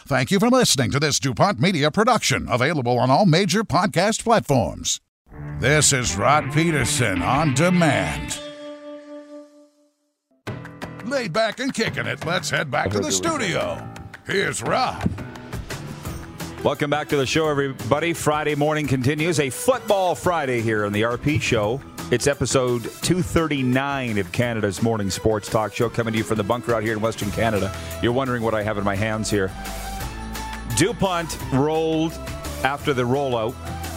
Thank you for listening to this DuPont Media production, available on all major podcast platforms. This is Rod Peterson on demand. Laid back and kicking it, let's head back to the studio. Here's Rod. Welcome back to the show, everybody. Friday morning continues. A football Friday here on the RP Show. It's episode 239 of Canada's morning sports talk show, coming to you from the bunker out here in Western Canada. You're wondering what I have in my hands here. DuPont rolled after the rollout,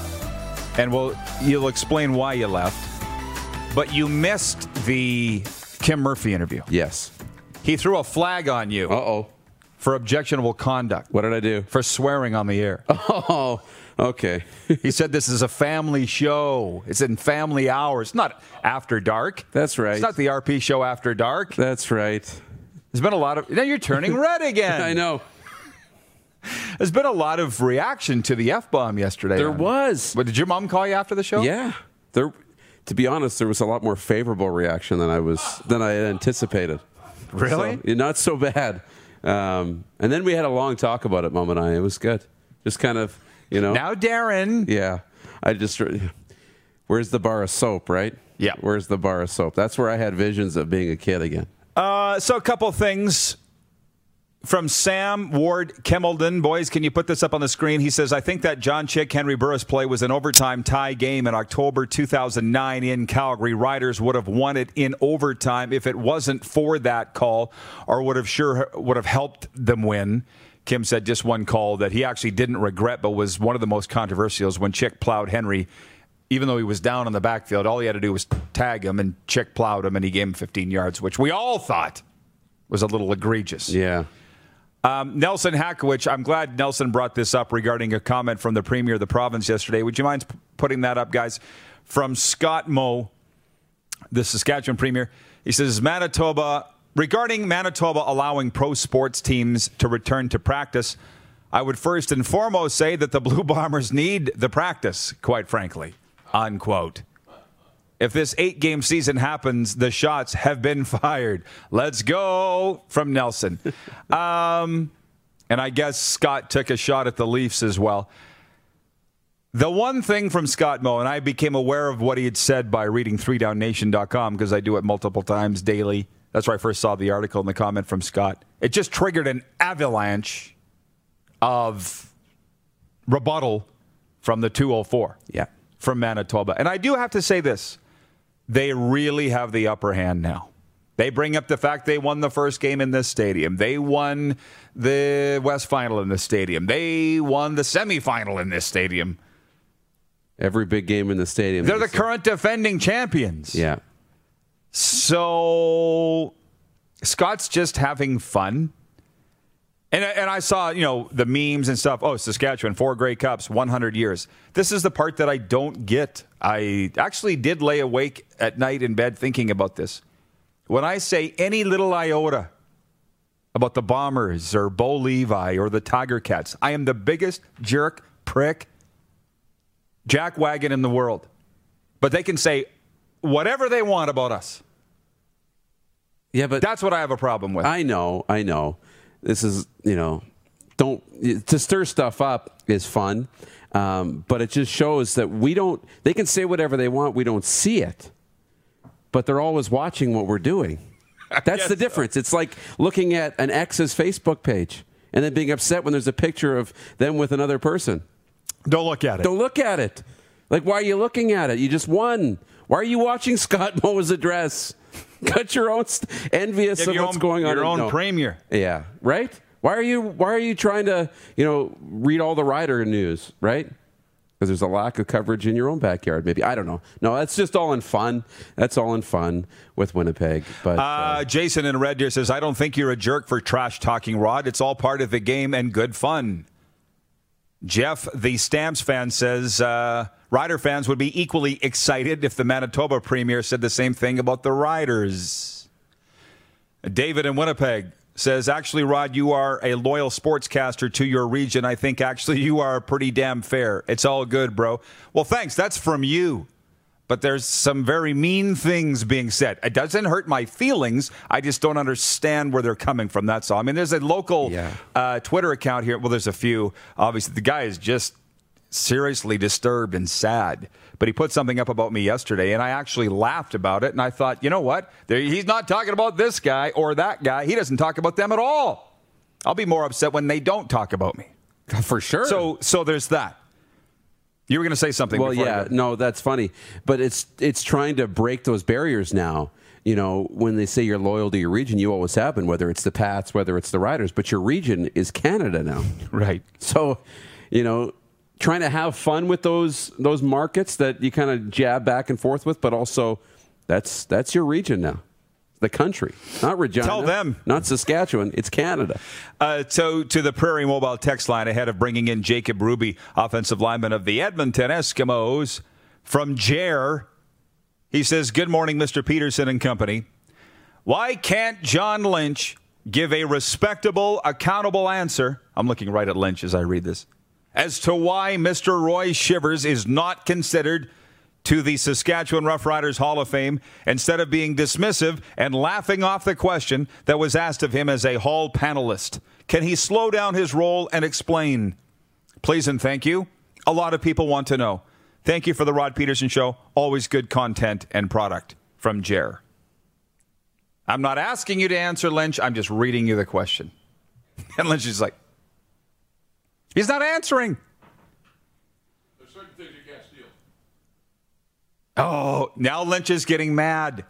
and you'll explain why you left. But you missed the Kim Murphy interview. Yes. He threw a flag on you. Uh-oh. For objectionable conduct. What did I do? For swearing on the air. Oh, okay. He said this is a family show. It's in family hours, not after dark. That's right. It's not the RP show after dark. That's right. There's been a lot of... Now you're turning red again. I know. There's been a lot of reaction to the F-bomb yesterday. There was. But did your mom call you after the show? Yeah. To be honest, there was a lot more favorable reaction than I had anticipated. Really? So, not so bad. And then we had a long talk about it, Mom and I. It was good. Just kind of, Now, Darren. Yeah. Where's the bar of soap, right? Yeah. Where's the bar of soap? That's where I had visions of being a kid again. So a couple things from Sam Ward Kemeldon. Boys, can you put this up on the screen? He says, I think that John Chick, Henry Burris play was an overtime tie game in October 2009 in Calgary. Riders would have won it in overtime if it wasn't for that call, or would have helped them win. Kim said just one call that he actually didn't regret, but was one of the most controversial, when Chick plowed Henry. Even though he was down on the backfield, all he had to do was tag him, and Chick plowed him, and he gave him 15 yards, which we all thought was a little egregious. Yeah. Nelson Hakowich, I'm glad Nelson brought this up regarding a comment from the Premier of the province yesterday. Would you mind putting that up, guys? From Scott Moe, the Saskatchewan Premier. He says, regarding Manitoba allowing pro sports teams to return to practice, I would first and foremost say that the Blue Bombers need the practice, quite frankly, unquote. If this 8-game season happens, the shots have been fired. Let's go, from Nelson. And I guess Scott took a shot at the Leafs as well. The one thing from Scott Moe, and I became aware of what he had said by reading 3downnation.com, because I do it multiple times daily. That's where I first saw the article and the comment from Scott. It just triggered an avalanche of rebuttal from the 204. Yeah. From Manitoba. And I do have to say this. They really have the upper hand now. They bring up the fact they won the first game in this stadium. They won the West Final in this stadium. They won the semifinal in this stadium. Every big game in the stadium. They're the current defending champions. Yeah. So Scott's just having fun. And I saw, the memes and stuff. Oh, Saskatchewan, 4 Grey Cups, 100 years. This is the part that I don't get. I actually did lay awake at night in bed thinking about this. When I say any little iota about the Bombers or Bo Levi or the Tiger Cats, I am the biggest jerk, prick, jackwagon in the world. But they can say whatever they want about us. Yeah, but that's what I have a problem with. I know. This is, to stir stuff up is fun, but it just shows that they can say whatever they want, we don't see it, but they're always watching what we're doing. That's the difference. It's like looking at an ex's Facebook page and then being upset when there's a picture of them with another person. Don't look at it. Don't look at it. Like, why are you looking at it? You just won. Why are you watching Scott Moe's address? Got your own envious of what's going on. Your own Premier. Yeah, right? Why are you trying to, read all the Rider news, right? Because there's a lack of coverage in your own backyard, maybe. I don't know. No, that's just all in fun. That's all in fun with Winnipeg. But Jason in Red Deer says, I don't think you're a jerk for trash-talking, Rod. It's all part of the game and good fun. Jeff, the Stamps fan, says, Rider fans would be equally excited if the Manitoba Premier said the same thing about the Riders. David in Winnipeg says, actually, Rod, you are a loyal sportscaster to your region. I think, actually, you are pretty damn fair. It's all good, bro. Well, thanks. That's from you. but there's some very mean things being said. It doesn't hurt my feelings. I just don't understand where they're coming from. That's all. I mean, there's a local Twitter account here. Well, there's a few. Obviously, the guy is just seriously disturbed and sad. But he put something up about me yesterday, and I actually laughed about it. And I thought, you know what? He's not talking about this guy or that guy. He doesn't talk about them at all. I'll be more upset when they don't talk about me. For sure. So there's that. You were going to say something. Well, yeah, no, that's funny. But it's trying to break those barriers now. You know, when they say you're loyal to your region, you always have been, whether it's the Pats, whether it's the Riders. But your region is Canada now. Right. So, you know, trying to have fun with those markets that you kind of jab back and forth with, but also that's your region now. The country, not Regina. Tell them. Not Saskatchewan. It's Canada. So to the Prairie Mobile text line ahead of bringing in Jacob Ruby, offensive lineman of the Edmonton Eskimos, from Jer. He says, good morning, Mr. Peterson and company. Why can't John Lynch give a respectable, accountable answer? I'm looking right at Lynch as I read this. As to why Mr. Roy Shivers is not considered to the Saskatchewan Roughriders Hall of Fame instead of being dismissive and laughing off the question that was asked of him as a Hall panelist. Can he slow down his role and explain? Please and thank you. A lot of people want to know. Thank you for the Rod Peterson Show. Always good content and product. From Jer. I'm not asking you to answer, Lynch. I'm just reading you the question. And Lynch is like, he's not answering. There's certain things you can't steal. Oh, now Lynch is getting mad.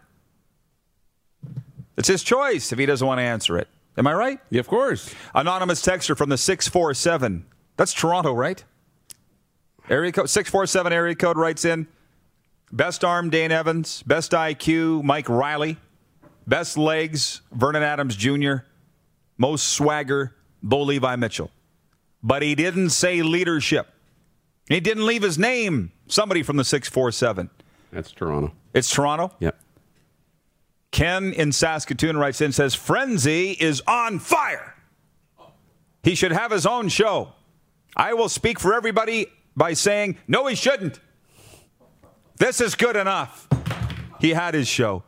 It's his choice if he doesn't want to answer it. Am I right? Yeah, of course. Anonymous texter from the 647. That's Toronto, right? Area code 647 area code writes in. Best arm, Dane Evans. Best IQ, Mike Riley. Best legs, Vernon Adams Jr. Most swagger, Bo Levi Mitchell. But he didn't say leadership. He didn't leave his name. Somebody from the 647. That's Toronto. It's Toronto? Yep. Ken in Saskatoon writes in, says, Frenzy is on fire. He should have his own show. I will speak for everybody by saying, no, he shouldn't. This is good enough. He had his show.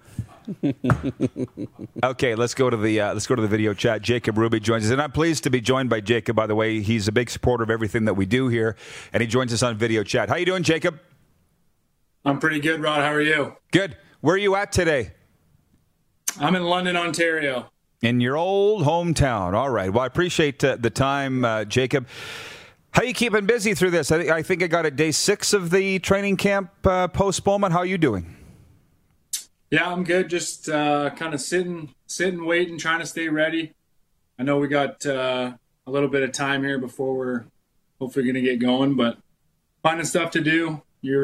Okay, let's go to the video chat. Jacob Ruby joins us, and I'm pleased to be joined by Jacob. By the way, he's a big supporter of everything that we do here, and he joins us on video chat. How you doing, Jacob? I'm pretty good, Rod. How are you? Good. Where are you at today? I'm in London, Ontario. In your old hometown. All right. Well, I appreciate the time, Jacob. How are you keeping busy through this? I think I got day 6 of the training camp postponement. How are you doing? Yeah, I'm good. Just kind of sitting, waiting, trying to stay ready. I know we got a little bit of time here before we're hopefully going to get going, but finding stuff to do.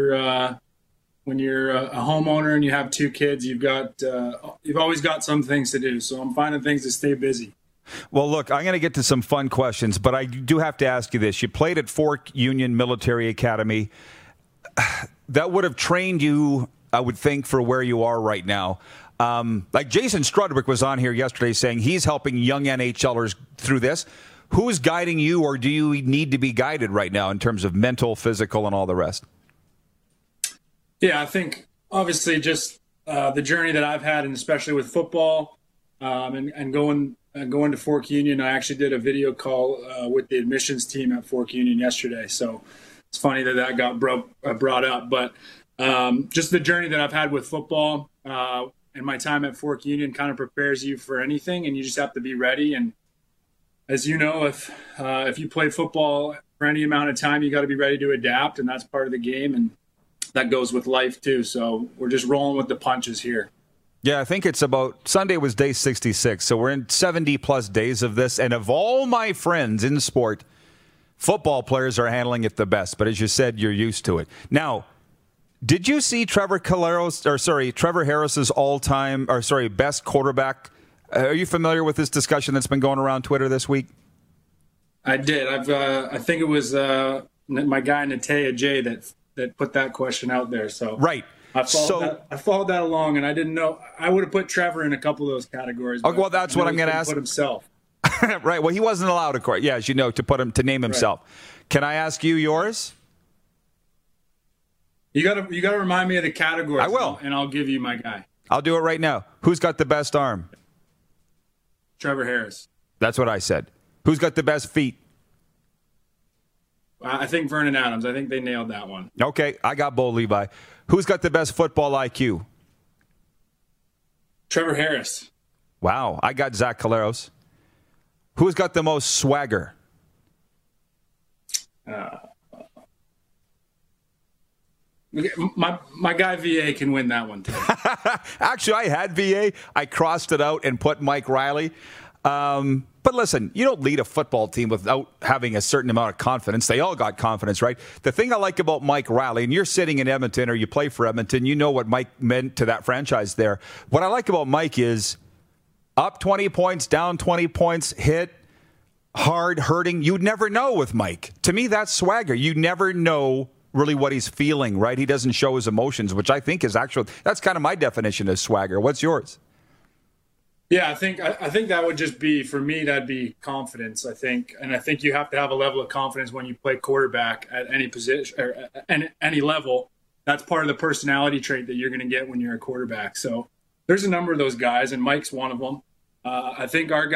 When you're a homeowner and you have 2 kids, you've always got some things to do. So I'm finding things to stay busy. Well, look, I'm going to get to some fun questions, but I do have to ask you this. You played at Fork Union Military Academy. That would have trained you, I would think, for where you are right now. Like Jason Strudwick was on here yesterday saying he's helping young NHLers through this. Who's guiding you, or do you need to be guided right now in terms of mental, physical, and all the rest? Yeah, I think obviously just the journey that I've had, and especially with football and going to Fork Union. I actually did a video call with the admissions team at Fork Union yesterday. So it's funny that got brought up. But just the journey that I've had with football and my time at Fork Union kind of prepares you for anything, and you just have to be ready. And as you know, if you play football for any amount of time, you got to be ready to adapt, and that's part of the game. And that goes with life too. So we're just rolling with the punches here. Yeah, I think it's about Sunday was day 66. So we're in 70 plus days of this. And of all my friends in sport, football players are handling it the best. But as you said, you're used to it. Now, did you see Trevor Harris's best quarterback? Are you familiar with this discussion that's been going around Twitter this week? I did. I think it was my guy Natea J that put that question out there. So right. I followed that along, and I didn't know. I would have put Trevor in a couple of those categories. Oh, well, that's what I'm going to ask. Put himself. Right. Well, he wasn't allowed, of course. Yeah, as you know, to name himself. Right. Can I ask you yours? You gotta remind me of the categories. I will, and I'll give you my guy. I'll do it right now. Who's got the best arm? Trevor Harris. That's what I said. Who's got the best feet? I think Vernon Adams. I think they nailed that one. Okay, I got Bo Levi. Who's got the best football IQ? Trevor Harris. Wow, I got Zach Caleros. Who's got the most swagger? My guy VA can win that one too. Actually, I had VA. I crossed it out and put Mike Riley. But listen, you don't lead a football team without having a certain amount of confidence. They all got confidence, right? The thing I like about Mike Riley, and you're sitting in Edmonton or you play for Edmonton, you know what Mike meant to that franchise there. What I like about Mike is up 20 points, down 20 points, hit, hard, hurting. You'd never know with Mike. To me, that's swagger. You never know really what he's feeling, right? He doesn't show his emotions, which I think is that's kind of my definition of swagger. What's yours? Yeah, I think that would just be, for me, that'd be confidence. I think you have to have a level of confidence when you play quarterback at any position or at any level. That's part of the personality trait that you're going to get when you're a quarterback. So there's a number of those guys, and Mike's one of them. I think our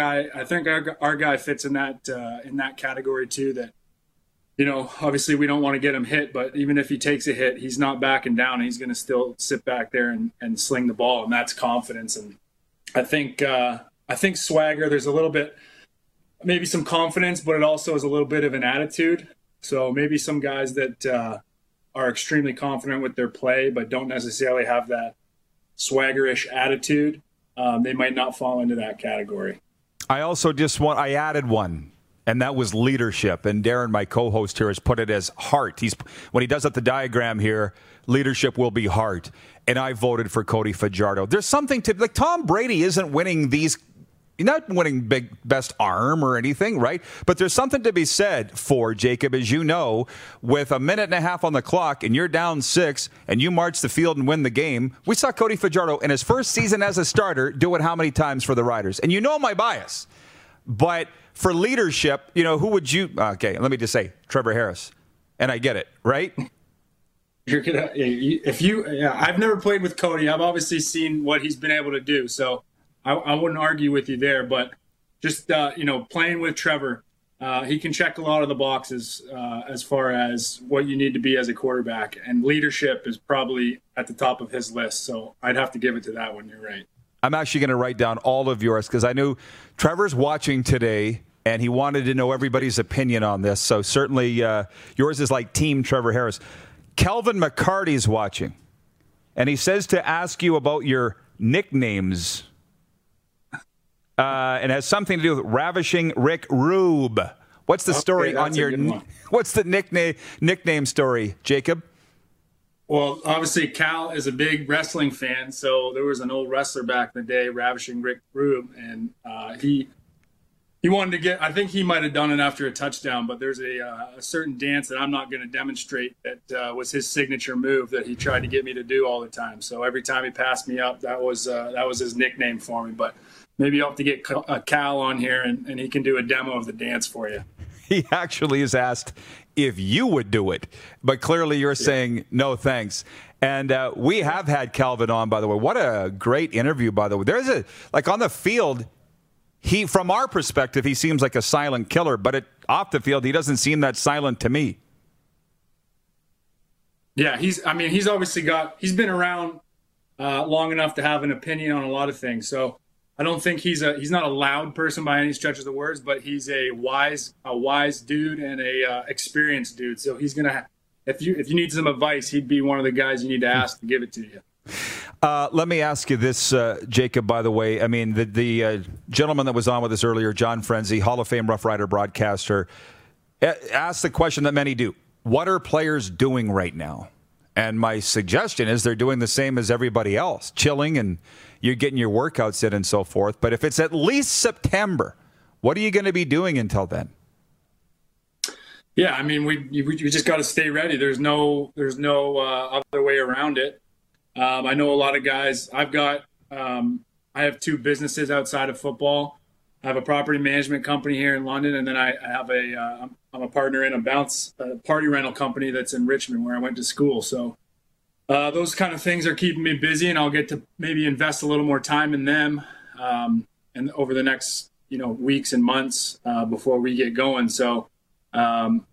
guy fits in that category too. That, you know, obviously we don't want to get him hit, but even if he takes a hit, he's not backing down. He's going to still sit back there and sling the ball, and that's confidence. And I think swagger, there's a little bit, maybe some confidence, but it also is a little bit of an attitude. So maybe some guys that are extremely confident with their play, but don't necessarily have that swaggerish attitude, they might not fall into that category. I added one, and that was leadership. And Darren, my co-host here, has put it as heart. When he does up the diagram here, leadership will be heart. And I voted for Cody Fajardo. There's something to, like, Tom Brady isn't winning these, not winning best arm or anything, right? But there's something to be said for, Jacob, as you know, with a minute and a half on the clock and you're down 6 and you march the field and win the game. We saw Cody Fajardo in his first season as a starter do it how many times for the Riders? And you know my bias. But for leadership, you know, who would you, okay, let me just say, Trevor Harris. And I get it, right? I've never played with Cody. I've obviously seen what he's been able to do, so I wouldn't argue with you there. But just playing with Trevor, he can check a lot of the boxes as far as what you need to be as a quarterback, and leadership is probably at the top of his list. So I'd have to give it to that one. You're right. I'm actually going to write down all of yours because I knew Trevor's watching today, and he wanted to know everybody's opinion on this. So certainly yours is like Team Trevor Harris. Kelvin McCarty's watching, and he says to ask you about your nicknames. And has something to do with Ravishing Rick Rube. What's the story on your? What's the nickname story, Jacob? Well, obviously Cal is a big wrestling fan, so there was an old wrestler back in the day, Ravishing Rick Rube, and he wanted to get, I think he might have done it after a touchdown, but there's a certain dance that I'm not going to demonstrate that was his signature move that he tried to get me to do all the time. So every time he passed me up, that was his nickname for me. But maybe you'll have to get Cal on here and he can do a demo of the dance for you. He actually is asked if you would do it, but clearly you're saying no thanks. And we have had Calvin on, by the way. What a great interview, by the way. There's on the field, from our perspective, he seems like a silent killer, but off the field, he doesn't seem that silent to me. Yeah, he's obviously he's been around long enough to have an opinion on a lot of things. So I don't think he's not a loud person by any stretch of the words, but he's a wise dude and a experienced dude. So he's gonna, if you need some advice, he'd be one of the guys you need to ask to give it to you. Let me ask you this, Jacob, by the way. I mean, the gentleman that was on with us earlier, John Frenzy, Hall of Fame Rough Rider broadcaster, asked the question that many do. What are players doing right now? And my suggestion is they're doing the same as everybody else, chilling and you're getting your workouts in and so forth. But if it's at least September, what are you going to be doing until then? Yeah, I mean, we just got to stay ready. There's no other way around it. I know a lot of guys. I have 2 businesses outside of football. I have a property management company here in London, and then I have I'm a partner in a party rental company that's in Richmond where I went to school. So those kind of things are keeping me busy, and I'll get to maybe invest a little more time in them and over the next weeks and months before we get going. So I'm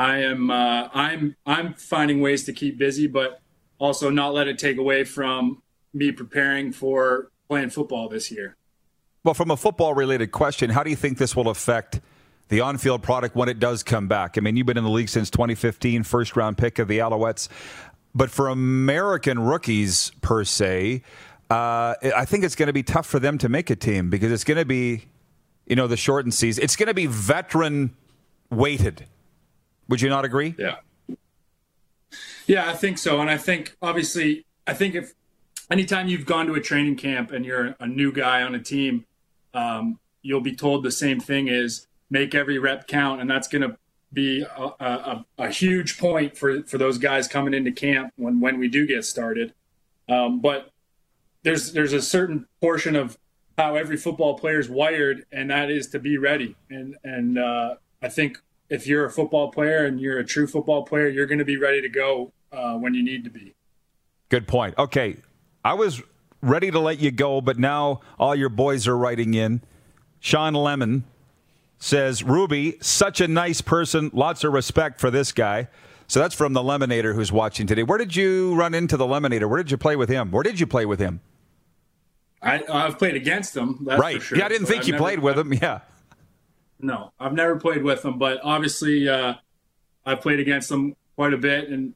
finding ways to keep busy, but also not let it take away from me preparing for playing football this year. Well, from a football-related question, how do you think this will affect the on-field product when it does come back? I mean, you've been in the league since 2015, first-round pick of the Alouettes. But for American rookies, per se, I think it's going to be tough for them to make a team because it's going to be, the shortened season. It's going to be veteran-weighted. Would you not agree? Yeah, I think so. And I think, obviously, if anytime you've gone to a training camp and you're a new guy on a team, you'll be told the same thing is make every rep count. And that's going to be a huge point for those guys coming into camp when we do get started. But there's a certain portion of how every football player is wired, and that is to be ready. And I think if you're a football player and you're a true football player, you're going to be ready to go when you need to be. Good point. Okay. I was ready to let you go, but now all your boys are writing in. Sean Lemon says, Ruby, such a nice person. Lots of respect for this guy. So that's from the Lemonator who's watching today. Where did you run into the Lemonator? Where did you play with him? Where did you play with him? I've played against him. That's right. For sure. Yeah, I didn't think you played with him. Yeah. No, I've never played with him, but obviously I played against him quite a bit, and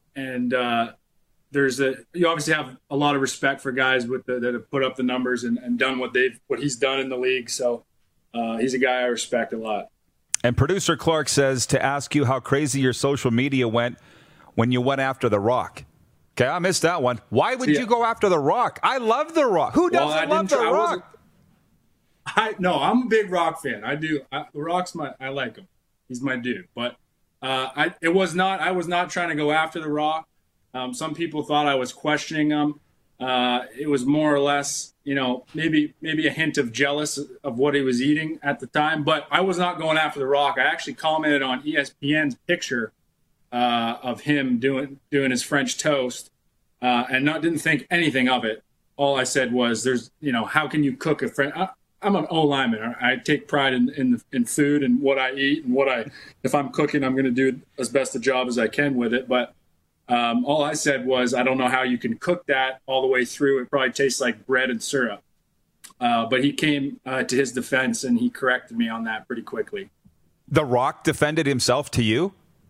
you obviously have a lot of respect for guys that have put up the numbers and done what he's done in the league. So he's a guy I respect a lot. And producer Clark says to ask you how crazy your social media went when you went after The Rock. Okay, I missed that one. Why would you go after The Rock? I love The Rock. Who doesn't love The Rock? I'm a big Rock fan. I do. The Rock's I like him. He's my dude. But I was not trying to go after The Rock. Some people thought I was questioning him. It was more or less, maybe a hint of jealous of what he was eating at the time. But I was not going after The Rock. I actually commented on ESPN's picture of him doing his French toast, and didn't think anything of it. All I said was, how can you cook a French? I'm an O-lineman. I take pride in food and what I eat and if I'm cooking, I'm going to do as best a job as I can with it. But all I said was, I don't know how you can cook that all the way through. It probably tastes like bread and syrup. But he came to his defense, and he corrected me on that pretty quickly. The Rock defended himself to you?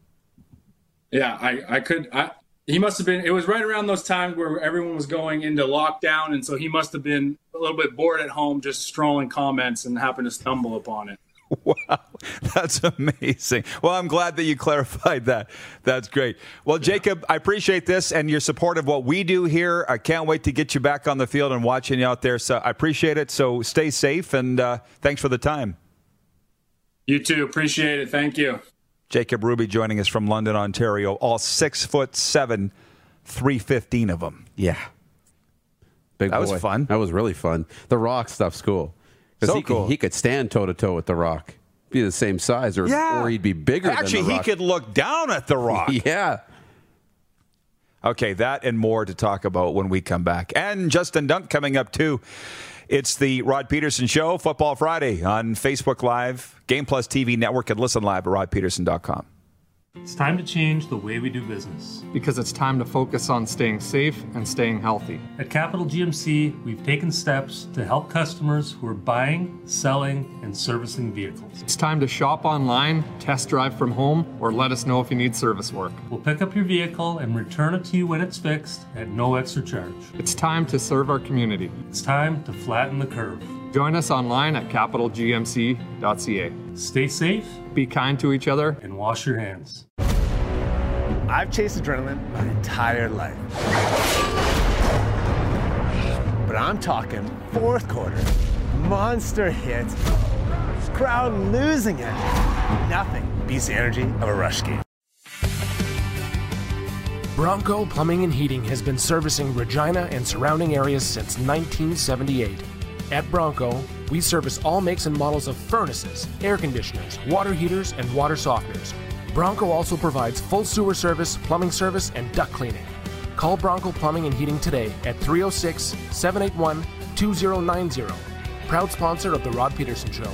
Yeah, he must have been, it was right around those times where everyone was going into lockdown, and so he must have been a little bit bored at home just strolling comments and happened to stumble upon it. Wow, that's amazing. Well, I'm glad that you clarified that. That's great. Well, Jacob, I appreciate this and your support of what we do here. I can't wait to get you back on the field and watching you out there. So I appreciate it. So stay safe, and thanks for the time. You too. Appreciate it. Thank you. Jacob Ruby joining us from London, Ontario. All 6'7", 315 of them. Yeah. Big boy. That was fun. That was really fun. The Rock stuff's cool. So cool. He could stand toe-to-toe with The Rock. Be the same size, or he'd be bigger than The Rock. Actually, he could look down at The Rock. Yeah. Okay, that and more to talk about when we come back. And Justin Dunk coming up, too. It's the Rod Peterson Show, Football Friday on Facebook Live, Game Plus TV Network, and listen live at rodpeterson.com. It's time to change the way we do business. Because it's time to focus on staying safe and staying healthy. At Capital GMC, we've taken steps to help customers who are buying, selling, and servicing vehicles. It's time to shop online, test drive from home, or let us know if you need service work. We'll pick up your vehicle and return it to you when it's fixed at no extra charge. It's time to serve our community. It's time to flatten the curve. Join us online at capitalgmc.ca. Stay safe, be kind to each other, and wash your hands. I've chased adrenaline my entire life. But I'm talking fourth quarter, monster hits, crowd losing it. Nothing beats the energy of a rush game. Bronco Plumbing and Heating has been servicing Regina and surrounding areas since 1978. At Bronco, we service all makes and models of furnaces, air conditioners, water heaters, and water softeners. Bronco also provides full sewer service, plumbing service, and duct cleaning. Call Bronco Plumbing and Heating today at 306-781-2090. Proud sponsor of The Rod Peterson Show.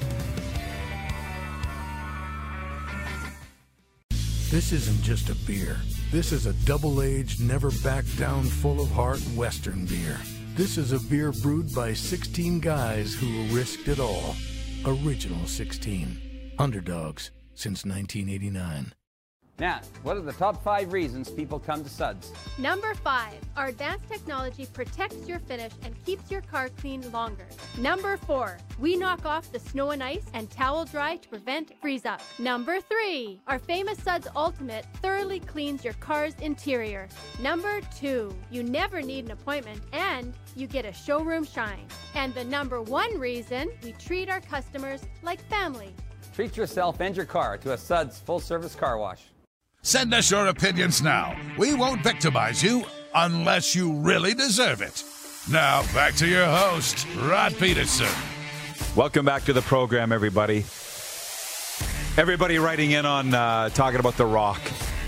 This isn't just a beer. This is a double-aged, never-back-down, full-of-heart Western beer. This is a beer brewed by 16 guys who risked it all. Original 16. Underdogs since 1989. Now, what are the top 5 reasons people come to Suds? Number 5, our advanced technology protects your finish and keeps your car clean longer. Number 4, we knock off the snow and ice and towel dry to prevent freeze-up. Number 3, our famous Suds Ultimate thoroughly cleans your car's interior. Number 2, you never need an appointment and you get a showroom shine. And the number 1 reason, we treat our customers like family. Treat yourself and your car to a Suds full-service car wash. Send us your opinions now. We won't victimize you unless you really deserve it. Now, back to your host, Rod Peterson. Welcome back to the program, everybody. Everybody writing in on talking about The Rock.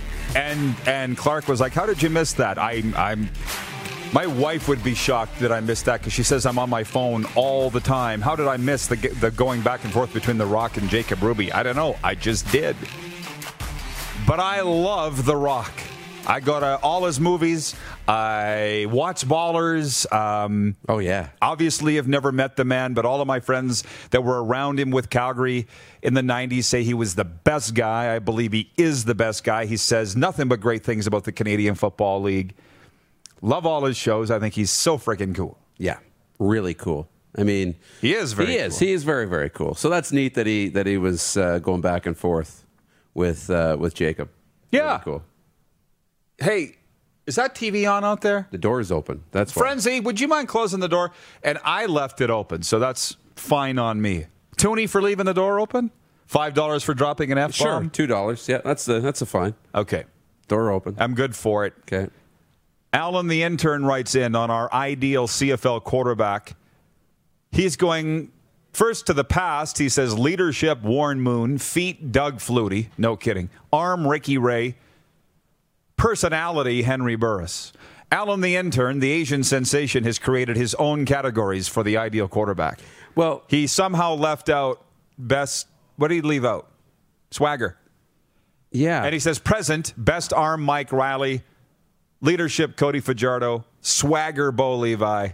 And Clark was like, how did you miss that? My wife would be shocked that I missed that because she says I'm on my phone all the time. How did I miss the going back and forth between The Rock and Jacob Ruby? I don't know. I just did. But I love The Rock. I go to all his movies. I watch Ballers. Oh, yeah. Obviously, I've never met the man, but all of my friends that were around him with Calgary in the 90s say he was the best guy. I believe he is the best guy. He says nothing but great things about the Canadian Football League. Love all his shows. I think he's so freaking cool. Yeah, really cool. I mean, he is very cool. He is very, very cool. So that's neat that he was going back and forth with Jacob. Yeah. Really cool. Hey, is that TV on out there? The door is open. That's fine. Frenzy, would you mind closing the door? And I left it open, so that's fine on me. Toonie for leaving the door open? $5 for dropping an F-bomb? Sure, $2. Yeah, that's a fine. Okay. Door open. I'm good for it. Okay. Alan, the intern, writes in on our ideal CFL quarterback. He's going first to the past. He says leadership, Warren Moon. Feet, Doug Flutie. No kidding. Arm, Ricky Ray. Personality, Henry Burris. Alan, the intern, the Asian sensation, has created his own categories for the ideal quarterback. Well, he somehow left out best. What did he leave out? Swagger. Yeah. And he says present, best arm, Mike Riley. Leadership, Cody Fajardo. Swagger, Bo Levi.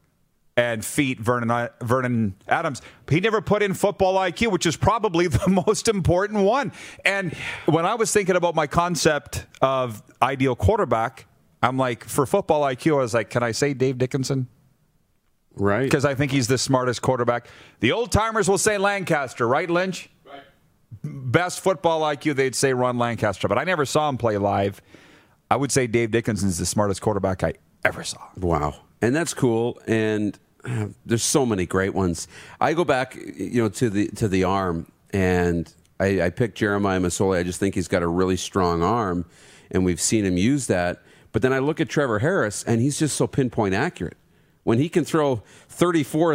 And feet, Vernon Adams. He never put in football IQ, which is probably the most important one. And when I was thinking about my concept of ideal quarterback, I'm like, for football IQ, I was like, can I say Dave Dickinson? Right. Because I think he's the smartest quarterback. The old-timers will say Lancaster, right, Lynch? Right. Best football IQ, they'd say Ron Lancaster. But I never saw him play live. I would say Dave Dickinson's the smartest quarterback I ever saw. Wow. And that's cool. And there's so many great ones. I go back, to the arm, and I picked Jeremiah Masoli. I just think he's got a really strong arm, and we've seen him use that. But then I look at Trevor Harris, and he's just so pinpoint accurate. When he can throw 34 or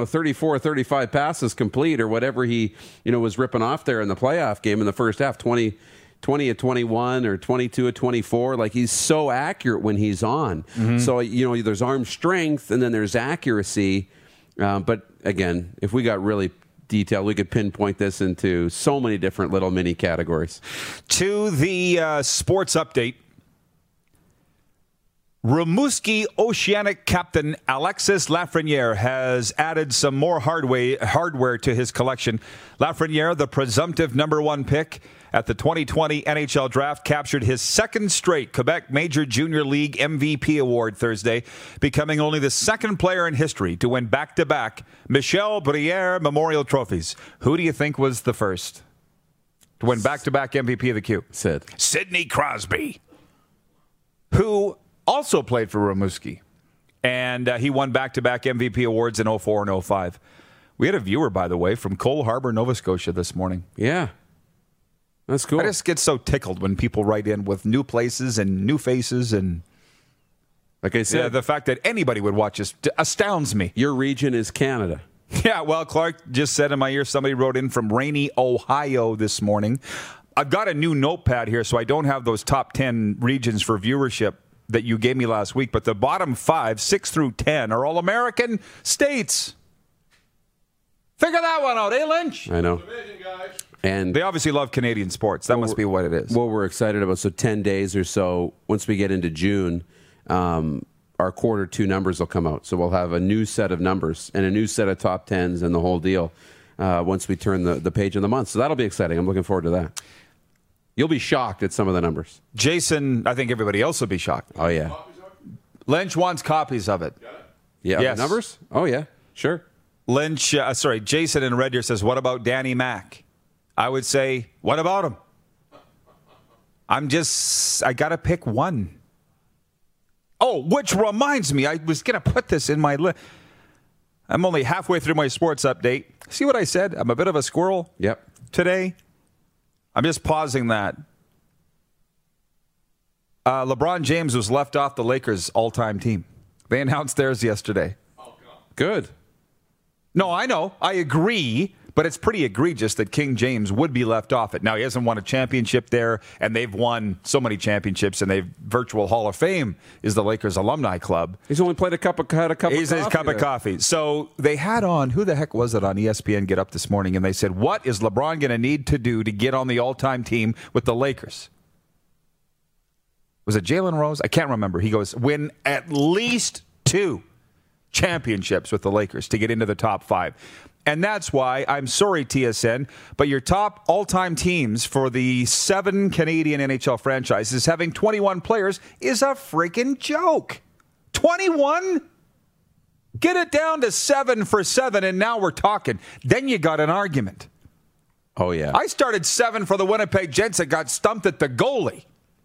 35 passes complete or whatever he, was ripping off there in the playoff game in the first half, 20 at 21 or 22 at 24. Like, he's so accurate when he's on. Mm-hmm. So, there's arm strength and then there's accuracy. But again, if we got really detailed, we could pinpoint this into so many different little mini categories. To the sports update. Rimouski Oceanic captain Alexis Lafreniere has added some more hardware to his collection. Lafreniere, the presumptive number 1 pick at the 2020 NHL Draft, captured his second straight Quebec Major Junior League MVP award Thursday, becoming only the second player in history to win back-to-back Michel Briere Memorial Trophies. Who do you think was the first to win back-to-back MVP of the Q? Sidney Crosby, who also played for Rimouski, and he won back-to-back MVP awards in 04 and 05. We had a viewer, by the way, from Cole Harbour, Nova Scotia this morning. Yeah. That's cool. I just get so tickled when people write in with new places and new faces, and like I said, the fact that anybody would watch this astounds me. Your region is Canada. Yeah, well, Clark just said in my ear, somebody wrote in from rainy Ohio this morning. I've got a new notepad here, so I don't have those top 10 regions for viewership that you gave me last week, but the bottom 5, 6 through 10, are all American states. Figure that one out, eh, Lynch? I know. And they obviously love Canadian sports. That must be what it is. What we're excited about, so 10 days or so, once we get into June, our quarter 2 numbers will come out. So we'll have a new set of numbers and a new set of top 10s and the whole deal once we turn the page of the month. So that'll be exciting. I'm looking forward to that. You'll be shocked at some of the numbers. Jason, I think everybody else will be shocked. Oh, yeah. Lynch wants copies of it. Yeah, yes. The numbers? Oh, yeah, sure. Lynch, Jason in Red Deer says, what about Danny Mac? I would say, what about him? I got to pick one. Oh, which reminds me, I was going to put this in my list. I'm only halfway through my sports update. See what I said? I'm a bit of a squirrel today. I'm just pausing that. LeBron James was left off the Lakers' all-time team. They announced theirs yesterday. Good. No, I know. I agree. But it's pretty egregious that King James would be left off it. Now, he hasn't won a championship there, and they've won so many championships, and they've virtual Hall of Fame is the Lakers alumni club. He's only played a cup of coffee. He's a cup of coffee. So they had on, who the heck was it on ESPN Get Up this morning, and they said, what is LeBron going to need to do to get on the all-time team with the Lakers? Was it Jalen Rose? I can't remember. He goes, win at least 2 championships with the Lakers to get into the top 5. And that's why, I'm sorry, TSN, but your top all-time teams for the 7 Canadian NHL franchises having 21 players is a freaking joke. 21? Get it down to 7 for 7, and now we're talking. Then you got an argument. Oh, yeah. I started 7 for the Winnipeg Jets that got stumped at the goalie.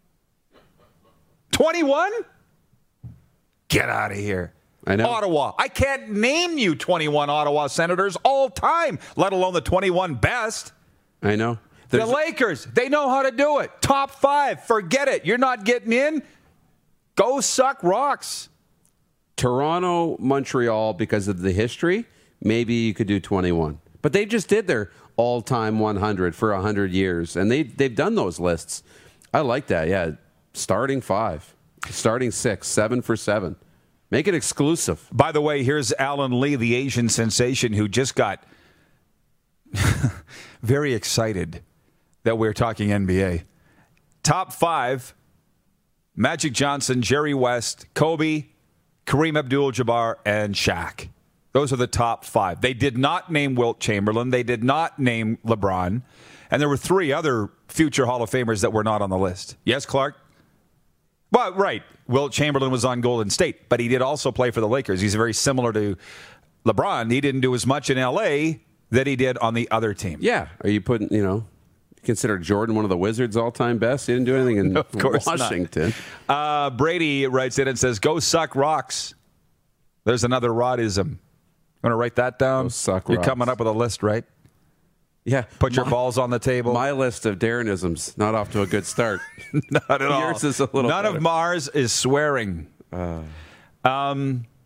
21? Get out of here. I know. Ottawa. I can't name you 21 Ottawa Senators all time, let alone the 21 best. I know. The Lakers, they know how to do it. Top 5, forget it. You're not getting in. Go suck rocks. Toronto, Montreal, because of the history, maybe you could do 21. But they just did their all-time 100 for 100 years, and they've done those lists. I like that, yeah. Starting 5, starting 6, 7 for 7. Make it exclusive. By the way, here's Alan Lee, the Asian sensation, who just got very excited that we're talking NBA. Top 5, Magic Johnson, Jerry West, Kobe, Kareem Abdul-Jabbar, and Shaq. Those are the top 5. They did not name Wilt Chamberlain. They did not name LeBron. And there were 3 other future Hall of Famers that were not on the list. Yes, Clark? Well, right. Wilt Chamberlain was on Golden State, but he did also play for the Lakers. He's very similar to LeBron. He didn't do as much in L.A. that he did on the other team. Yeah. Are you putting, consider Jordan one of the Wizards' all-time best? He didn't do anything in Washington. Brady writes in and says, go suck rocks. There's another Rodism. You want to write that down? Go suck You're rocks. coming up with a list, right? Yeah. Put your balls on the table. My list of Darrenisms, not off to a good start. Not at all. Yours is a little None better. of Mars is swearing. Back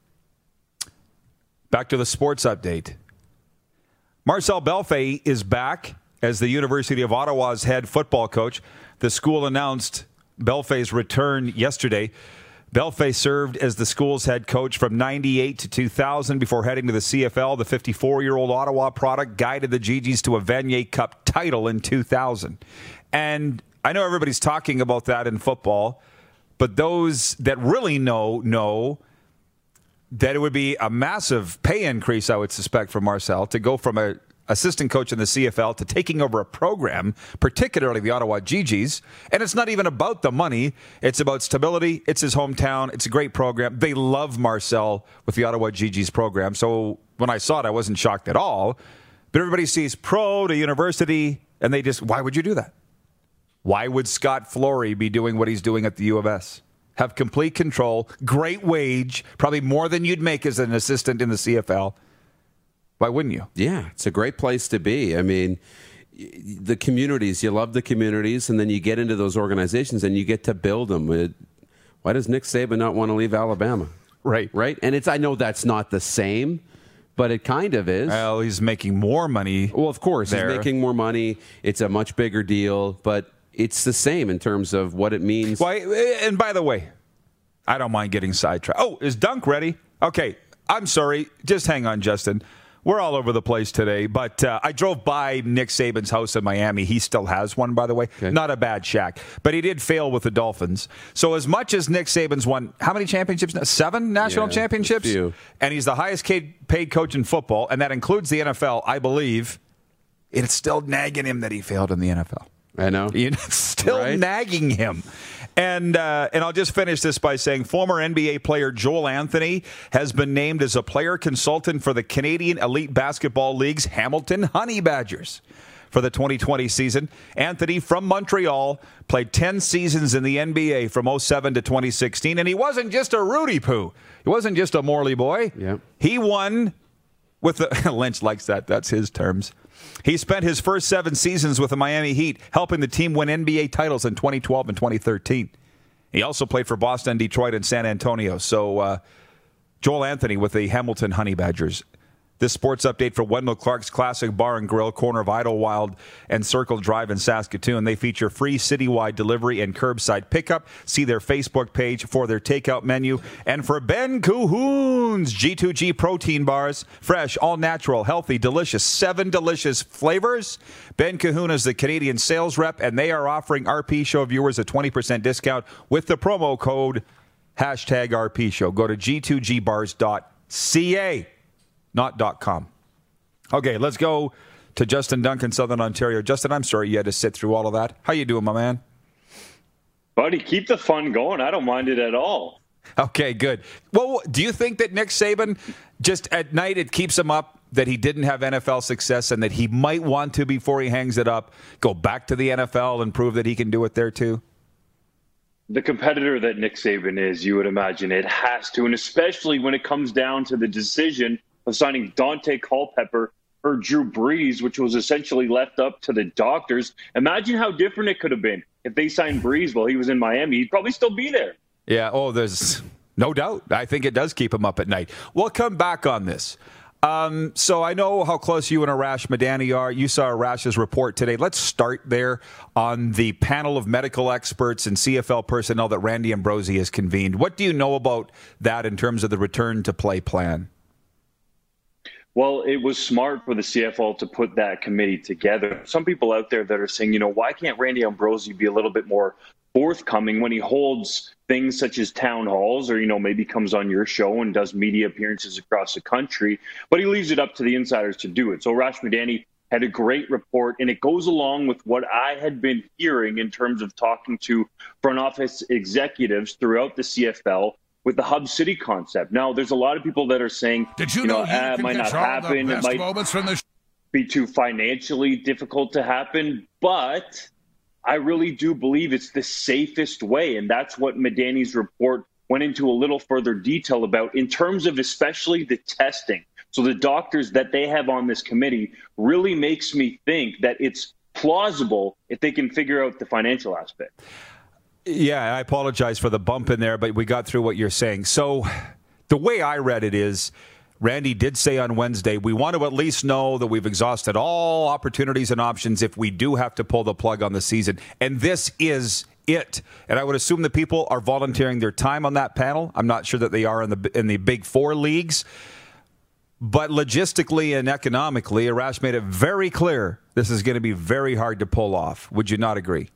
to the sports update. Marcel Belfay is back as the University of Ottawa's head football coach. The school announced Belfay's return yesterday. Belfay served as the school's head coach from 98 to 2000 before heading to the CFL. The 54-year-old Ottawa product guided the Gee-Gees to a Vanier Cup title in 2000. And I know everybody's talking about that in football, but those that really know that it would be a massive pay increase, I would suspect, for Marcel to go from a assistant coach in the CFL to taking over a program, particularly the Ottawa Gee-Gees. And it's not even about the money. It's about stability. It's his hometown. It's a great program. They love Marcel with the Ottawa Gee-Gees program. So when I saw it, I wasn't shocked at all. But everybody sees pro to university, and they just, why would you do that? Why would Scott Flory be doing what he's doing at the U of S? Have complete control, great wage, probably more than you'd make as an assistant in the CFL. Why wouldn't you? Yeah, it's a great place to be. I mean, the communities, you love the communities, and then you get into those organizations and you get to build them. Why does Nick Saban not want to leave Alabama? Right. Right? And I know that's not the same, but it kind of is. Well, he's making more money. Well, of course, there. He's making more money. It's a much bigger deal, but it's the same in terms of what it means. Well, and by the way, I don't mind getting sidetracked. Oh, is Dunk ready? Okay, I'm sorry. Just hang on, Justin. We're all over the place today, but I drove by Nick Saban's house in Miami. He still has one, by the way. Okay. Not a bad shack, but he did fail with the Dolphins. So as much as Nick Saban's won, how many championships now? 7 national championships? A few. And he's the highest paid coach in football, and that includes the NFL, I believe. It's still nagging him that he failed in the NFL. I know. It's still nagging him. And I'll just finish this by saying former NBA player Joel Anthony has been named as a player consultant for the Canadian Elite Basketball League's Hamilton Honey Badgers for the 2020 season. Anthony, from Montreal, played 10 seasons in the NBA from 2007 to 2016, and he wasn't just a Rudy Poo. He wasn't just a Morley boy. Yep. He won with the Lynch likes that. That's his terms. He spent his first 7 seasons with the Miami Heat, helping the team win NBA titles in 2012 and 2013. He also played for Boston, Detroit, and San Antonio. So Joel Anthony with the Hamilton Honey Badgers. This sports update for Wendell Clark's Classic Bar and Grill, corner of Idlewild and Circle Drive in Saskatoon. They feature free citywide delivery and curbside pickup. See their Facebook page for their takeout menu. And for Ben Cahoon's G2G protein bars, fresh, all natural, healthy, delicious, 7 delicious flavors. Ben Cahoon is the Canadian sales rep, and they are offering RP Show viewers a 20% discount with the promo code #RP Show. Go to g2gbars.ca. Not .com. Okay, let's go to Justin Duncan, Southern Ontario. Justin, I'm sorry you had to sit through all of that. How you doing, my man? Buddy, keep the fun going. I don't mind it at all. Okay, good. Well, do you think that Nick Saban, just at night, it keeps him up that he didn't have NFL success and that he might want to, before he hangs it up, go back to the NFL and prove that he can do it there too? The competitor that Nick Saban is, you would imagine it has to, and especially when it comes down to the decision of signing Dante Culpepper or Drew Brees, which was essentially left up to the doctors. Imagine how different it could have been if they signed Brees while he was in Miami. He'd probably still be there. Yeah, there's no doubt. I think it does keep him up at night. We'll come back on this. So I know how close you and Arash Madani are. You saw Arash's report today. Let's start there on the panel of medical experts and CFL personnel that Randy Ambrosie has convened. What do you know about that in terms of the return to play plan? Well, it was smart for the CFL to put that committee together. Some people out there that are saying, why can't Randy Ambrosie be a little bit more forthcoming when he holds things such as town halls or, maybe comes on your show and does media appearances across the country, but he leaves it up to the insiders to do it. So Arash Madani had a great report, and it goes along with what I had been hearing in terms of talking to front office executives throughout the CFL with the Hub City concept. Now, there's a lot of people that are saying, it might not happen. It might be too financially difficult to happen. But I really do believe it's the safest way. And that's what Madani's report went into a little further detail about in terms of especially the testing. So the doctors that they have on this committee really makes me think that it's plausible if they can figure out the financial aspect. Yeah, I apologize for the bump in there, but we got through what you're saying. So the way I read it is, Randy did say on Wednesday, we want to at least know that we've exhausted all opportunities and options if we do have to pull the plug on the season. And this is it. And I would assume that people are volunteering their time on that panel. I'm not sure that they are in the Big Four leagues. But logistically and economically, Arash made it very clear this is going to be very hard to pull off. Would you not agree?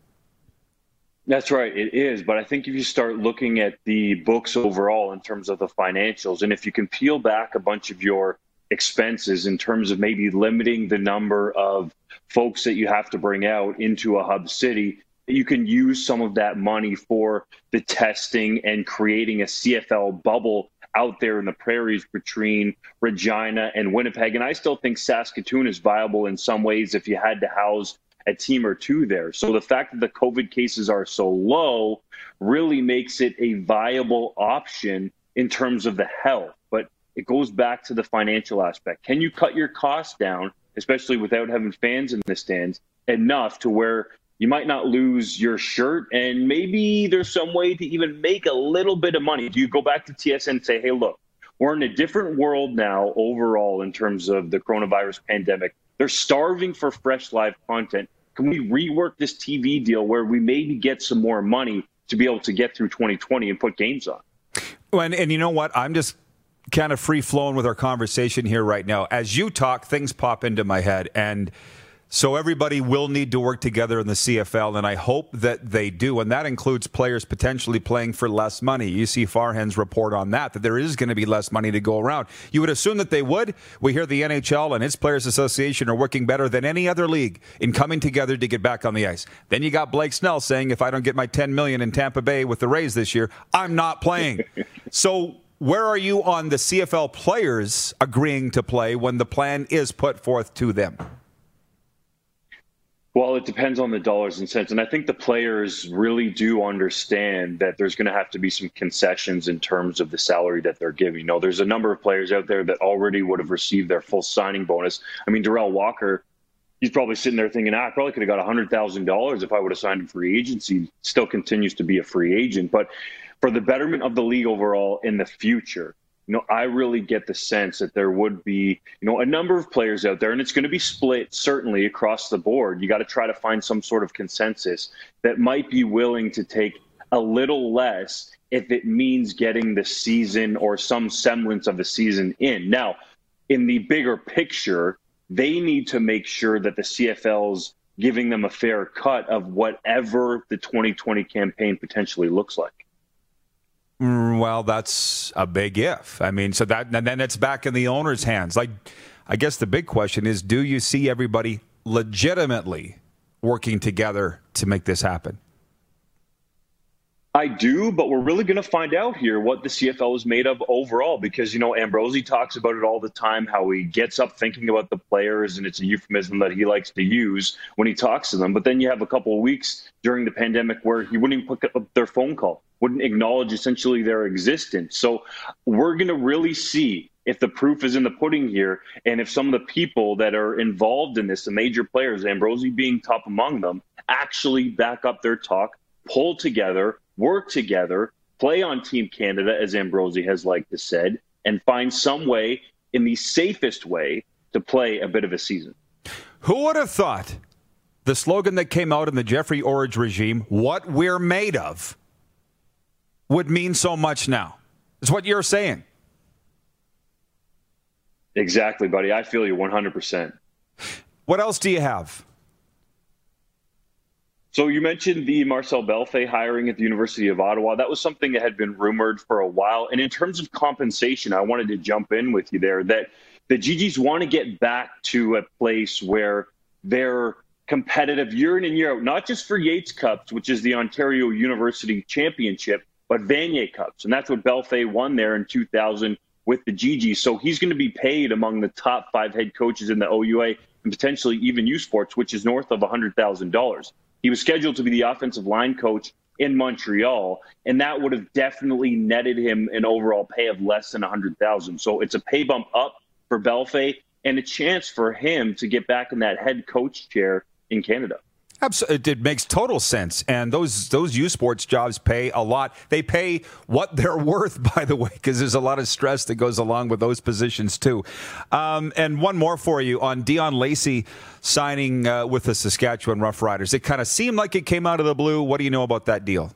That's right, it is. But I think if you start looking at the books overall in terms of the financials, and if you can peel back a bunch of your expenses in terms of maybe limiting the number of folks that you have to bring out into a hub city, you can use some of that money for the testing and creating a CFL bubble out there in the prairies between Regina and Winnipeg. And I still think Saskatoon is viable in some ways if you had to house a team or two there. So the fact that the COVID cases are so low really makes it a viable option in terms of the health. But it goes back to the financial aspect. Can you cut your costs down, especially without having fans in the stands, enough to where you might not lose your shirt and maybe there's some way to even make a little bit of money? Do you go back to TSN and say, hey, look, we're in a different world now overall in terms of the coronavirus pandemic. They're starving for fresh live content. Can we rework this TV deal where we maybe get some more money to be able to get through 2020 and put games on? And you know what? I'm just kind of free-flowing with our conversation here right now. As you talk, things pop into my head. And so everybody will need to work together in the CFL, and I hope that they do. And that includes players potentially playing for less money. You see Farhan's report on that there is going to be less money to go around. You would assume that they would. We hear the NHL and its Players Association are working better than any other league in coming together to get back on the ice. Then you got Blake Snell saying, if I don't get my $10 million in Tampa Bay with the Rays this year, I'm not playing. So where are you on the CFL players agreeing to play when the plan is put forth to them? Well, it depends on the dollars and cents. And I think the players really do understand that there's going to have to be some concessions in terms of the salary that they're giving. You know, there's a number of players out there that already would have received their full signing bonus. I mean, Darrell Walker, he's probably sitting there thinking, I probably could have got $100,000 if I would have signed him free agency. Still continues to be a free agent. But for the betterment of the league overall in the future, you know, I really get the sense that there would be, you know, a number of players out there, and it's going to be split certainly across the board. You got to try to find some sort of consensus that might be willing to take a little less if it means getting the season or some semblance of the season in. Now, in the bigger picture, they need to make sure that the CFL's giving them a fair cut of whatever the 2020 campaign potentially looks like. Well, that's a big if. I mean, so that, and then it's back in the owner's hands. Like, I guess the big question is, do you see everybody legitimately working together to make this happen? I do, but we're really going to find out here what the CFL is made of overall, because, you know, Ambrosie talks about it all the time, how he gets up thinking about the players, and it's a euphemism that he likes to use when he talks to them. But then you have a couple of weeks during the pandemic where he wouldn't even pick up their phone call, wouldn't acknowledge essentially their existence. So we're going to really see if the proof is in the pudding here, and if some of the people that are involved in this, the major players, Ambrosie being top among them, actually back up their talk, pull together, work together, play on Team Canada, as Ambrosie has liked to said, and find some way, in the safest way, to play a bit of a season. Who would have thought the slogan that came out in the Jeffrey Orridge regime, what we're made of, would mean so much now? It's what you're saying. Exactly, buddy. I feel you 100%. What else do you have? So you mentioned the Marcel Belfait hiring at the University of Ottawa. That was something that had been rumored for a while. And in terms of compensation, I wanted to jump in with you there that the GGs want to get back to a place where they're competitive year in and year out, not just for Yates Cups, which is the Ontario University Championship, but Vanier Cups. And that's what Belfait won there in 2000 with the GGs. So he's going to be paid among the top 5 head coaches in the OUA and potentially even U Sports, which is north of $100,000. He was scheduled to be the offensive line coach in Montreal, and that would have definitely netted him an overall pay of less than $100,000. So it's a pay bump up for Belfait and a chance for him to get back in that head coach chair in Canada. Absolutely. It makes total sense. And those U Sports jobs pay a lot. They pay what they're worth, by the way, because there's a lot of stress that goes along with those positions, too. And one more for you on Dion Lacey signing with the Saskatchewan Roughriders. It kind of seemed like it came out of the blue. What do you know about that deal?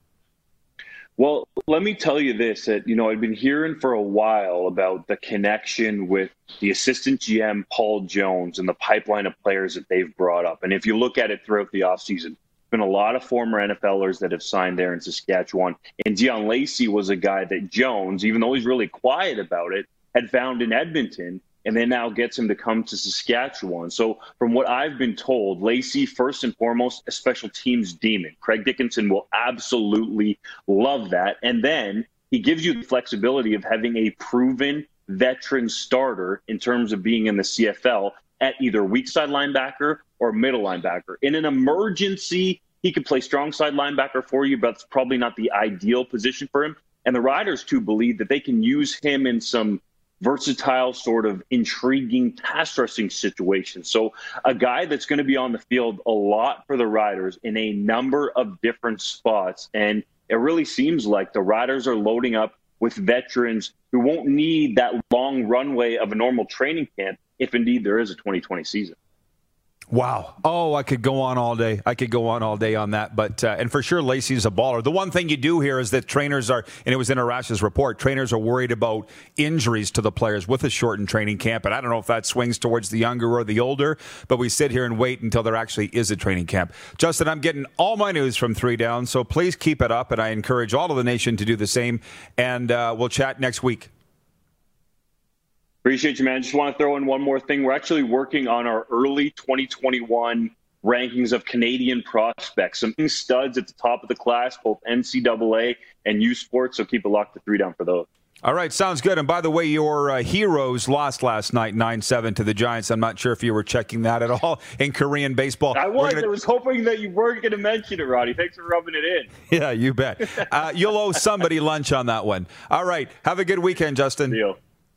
Well, let me tell you this, that, you know, I've been hearing for a while about the connection with the assistant GM, Paul Jones, and the pipeline of players that they've brought up. And if you look at it throughout the offseason, there's been a lot of former NFLers that have signed there in Saskatchewan. And Dion Lacey was a guy that Jones, even though he's really quiet about it, had found in Edmonton, and then now gets him to come to Saskatchewan. So from what I've been told, Lacey, first and foremost, a special teams demon. Craig Dickinson will absolutely love that. And then he gives you the flexibility of having a proven veteran starter in terms of being in the CFL at either weak side linebacker or middle linebacker. In an emergency, he could play strong side linebacker for you, but it's probably not the ideal position for him. And the Riders, too, believe that they can use him in some versatile, sort of intriguing pass rushing situation. So a guy that's going to be on the field a lot for the Riders in a number of different spots. And it really seems like the Riders are loading up with veterans who won't need that long runway of a normal training camp if indeed there is a 2020 season. Wow. Oh, I could go on all day. On that. But, and for sure, Lacey's a baller. The one thing you do hear is that trainers are, and it was in Arash's report, trainers are worried about injuries to the players with a shortened training camp. And I don't know if that swings towards the younger or the older, but we sit here and wait until there actually is a training camp. Justin, I'm getting all my news from 3 Down, so please keep it up. And I encourage all of the nation to do the same. And we'll chat next week. Appreciate you, man. Just want to throw in one more thing. We're actually working on our early 2021 rankings of Canadian prospects. Some studs at the top of the class, both NCAA and U Sports, so keep it locked to 3 Down for those. All right, sounds good. And by the way, your Heroes lost last night 9-7 to the Giants. I'm not sure if you were checking that at all in Korean baseball. I was hoping that you weren't going to mention it, Roddy. Thanks for rubbing it in. Yeah, you bet. You'll owe somebody lunch on that one. All right, have a good weekend, Justin. Deal.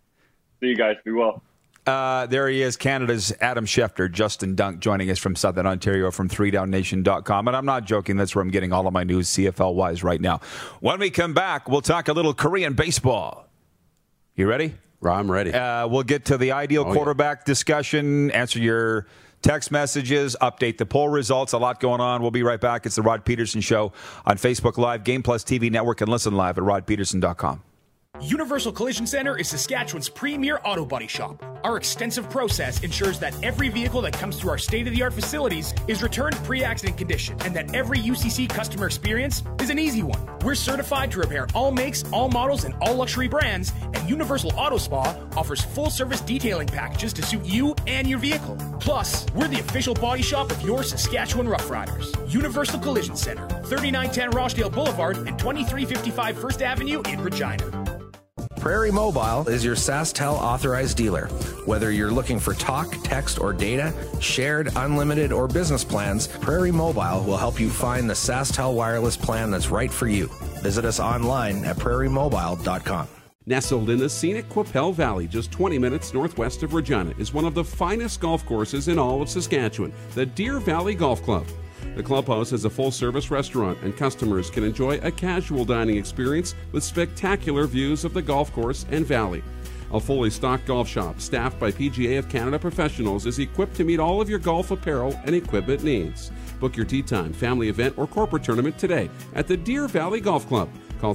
See you guys. Be well. There he is, Canada's Adam Schefter, Justin Dunk, joining us from Southern Ontario from 3downnation.com. And I'm not joking. That's where I'm getting all of my news CFL-wise right now. When we come back, we'll talk a little Korean baseball. You ready? I'm ready. We'll get to the ideal quarterback discussion, answer your text messages, update the poll results. A lot going on. We'll be right back. It's the Rod Peterson Show on Facebook Live, Game Plus TV Network, and listen live at rodpeterson.com. Universal Collision Center is Saskatchewan's premier auto body shop. Our extensive process ensures that every vehicle that comes through our state-of-the-art facilities is returned pre-accident condition and that every UCC customer experience is an easy one. We're certified to repair all makes, all models, and all luxury brands, and Universal Auto Spa offers full-service detailing packages to suit you and your vehicle. Plus, we're the official body shop of your Saskatchewan Rough Riders. Universal Collision Center, 3910 Rochdale Boulevard and 2355 First Avenue in Regina. Prairie Mobile is your SaskTel authorized dealer. Whether you're looking for talk, text, or data, shared, unlimited, or business plans, Prairie Mobile will help you find the SaskTel wireless plan that's right for you. Visit us online at prairiemobile.com. Nestled in the scenic Qu'Appelle Valley, just 20 minutes northwest of Regina, is one of the finest golf courses in all of Saskatchewan, the Deer Valley Golf Club. The clubhouse has a full-service restaurant, and customers can enjoy a casual dining experience with spectacular views of the golf course and valley. A fully stocked golf shop, staffed by PGA of Canada professionals, is equipped to meet all of your golf apparel and equipment needs. Book your tee time, family event, or corporate tournament today at the Deer Valley Golf Club. Call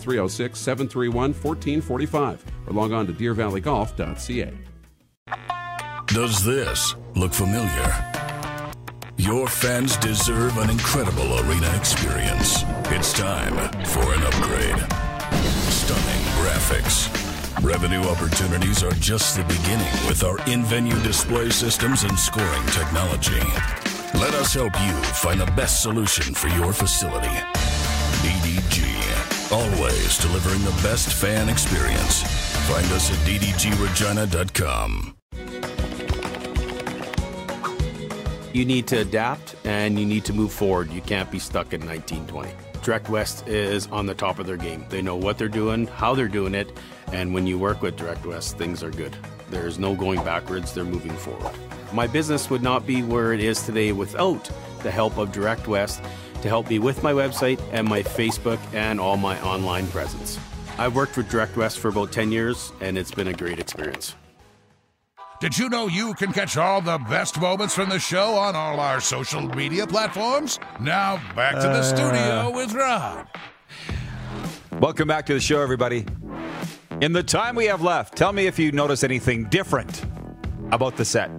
306-731-1445 or log on to deervalleygolf.ca. Does this look familiar? Your fans deserve an incredible arena experience. It's time for an upgrade. Stunning graphics. Revenue opportunities are just the beginning with our in-venue display systems and scoring technology. Let us help you find the best solution for your facility. DDG. Always delivering the best fan experience. Find us at ddgregina.com. You need to adapt and you need to move forward. You can't be stuck in 1920. Direct West is on the top of their game. They know what they're doing, how they're doing it, and when you work with Direct West, things are good. There's no going backwards, they're moving forward. My business would not be where it is today without the help of Direct West to help me with my website and my Facebook and all my online presence. I've worked with Direct West for about 10 years, and it's been a great experience. Did you know you can catch all the best moments from the show on all our social media platforms? Now, back to the studio with Rod. Welcome back to the show, everybody. In the time we have left, tell me if you notice anything different about the set.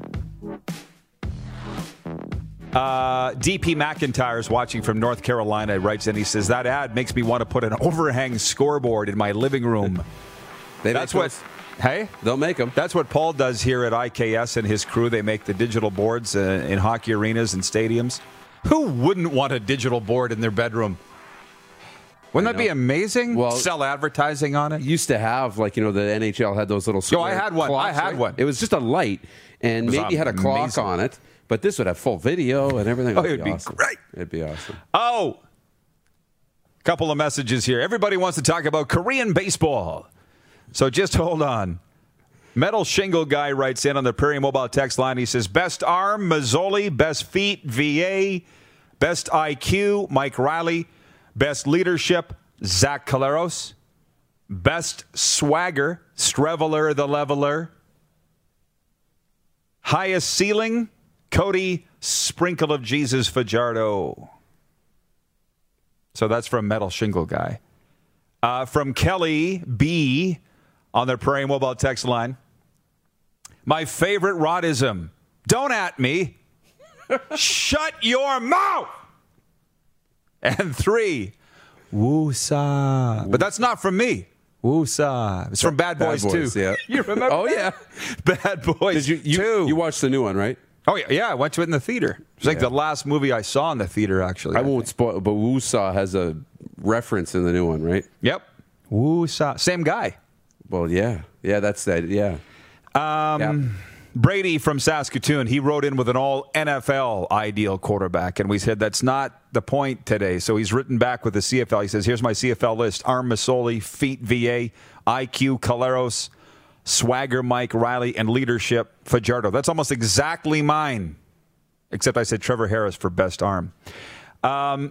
DP McIntyre is watching from North Carolina, writes, and he says, that ad makes me want to put an overhang scoreboard in my living room. That's what... Hey? They'll make them. That's what Paul does here at IKS and his crew. They make the digital boards in hockey arenas and stadiums. Who wouldn't want a digital board in their bedroom? Wouldn't that be amazing? Well, sell advertising on it. Used to have, the NHL had those little square I had one. clocks, I had right? one. It was just a light, and maybe had a clock on it. But this would have full video and everything. Oh, it'd be awesome. Great. It'd be awesome. Oh, couple of messages here. Everybody wants to talk about Korean baseball. So just hold on. Metal Shingle Guy writes in on the Prairie Mobile text line. He says, best arm, Mazzoli. Best feet, VA. Best IQ, Mike Riley. Best leadership, Zach Caleros. Best swagger, Streveler the Leveler. Highest ceiling, Cody Sprinkle of Jesus Fajardo. So that's from Metal Shingle Guy. From Kelly B. on their Prairie Mobile text line. My favorite rodism. Don't at me. Shut your mouth. And 3. Woosah. But that's not from me. Woosah. It's from Bad Boys 2. Yeah. You remember Oh, that? yeah. Bad Boys 2. You watched the new one, right? Oh, yeah. I went to it in the theater. It's like the last movie I saw in the theater, actually. I won't spoil, but Woosah has a reference in the new one, right? Yep. Woosah. Same guy. Well, yeah. Yeah, that's that. Yeah. Brady from Saskatoon, he wrote in with an all NFL ideal quarterback, and we said that's not the point today. So he's written back with the CFL. He says, here's my CFL list. Arm Masoli, feet VA, IQ Caleros, swagger Mike Riley, and leadership Fajardo. That's almost exactly mine, except I said Trevor Harris for best arm. The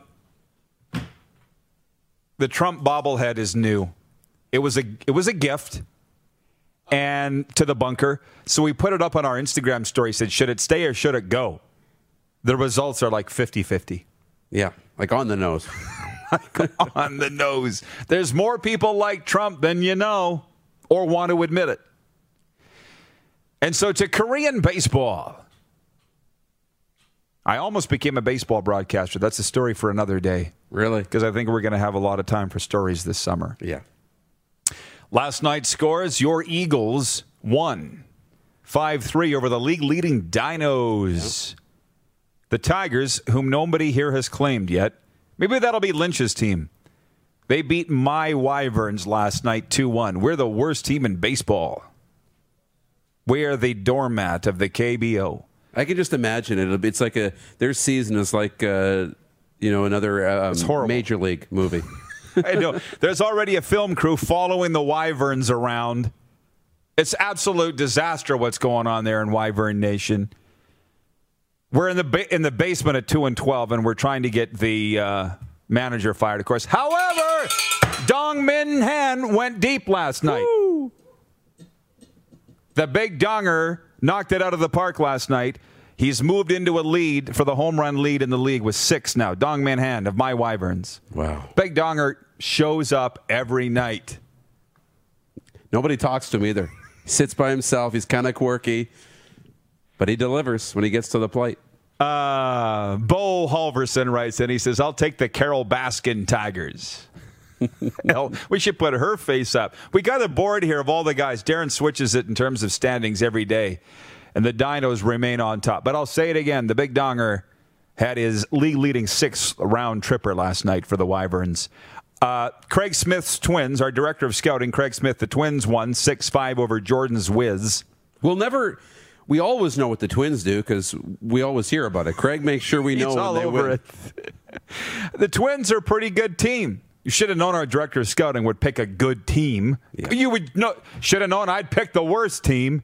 Trump bobblehead is new. It was a gift. And to the bunker. So we put it up on our Instagram story, said, should it stay or should it go? The results are like 50-50. Yeah, like on the nose. On the nose. There's more people like Trump than you know or want to admit it. And so to Korean baseball. I almost became a baseball broadcaster. That's a story for another day. Really? Because I think we're going to have a lot of time for stories this summer. Yeah. Last night's scores, your Eagles won 5-3 over the league-leading Dinos. Yep. The Tigers, whom nobody here has claimed yet, maybe that'll be Lynch's team. They beat my Wyverns last night 2-1. We're the worst team in baseball. We are the doormat of the KBO. I can just imagine it. It's like their season is like another Major League movie. I know. There's already a film crew following the Wyverns around. It's absolute disaster what's going on there in Wyvern Nation. We're in the basement at 2-12, and we're trying to get the manager fired, of course. However, Dong Min Han went deep last night. Woo! The big donger knocked it out of the park last night. He's moved into a lead for the home run lead in the league with 6 now. Dong Min Han of my Wyverns. Wow. Big donger shows up every night. Nobody talks to him either. He sits by himself. He's kind of quirky, but he delivers when he gets to the plate. Bo Halverson writes in. He says, I'll take the Carol Baskin Tigers. Hell, we should put her face up. We got a board here of all the guys. Darren switches it in terms of standings every day, and the Dinos remain on top. But I'll say it again. The big donger had his league-leading 6th-round tripper last night for the Wyverns. Craig Smith's Twins, our director of scouting, Craig Smith, the Twins won 6-5 over Jordan's Wiz. We always know what the Twins do because we always hear about it. Craig makes sure we know when they win. It. The Twins are a pretty good team. You should have known our director of scouting would pick a good team. Yeah. You should have known I'd pick the worst team.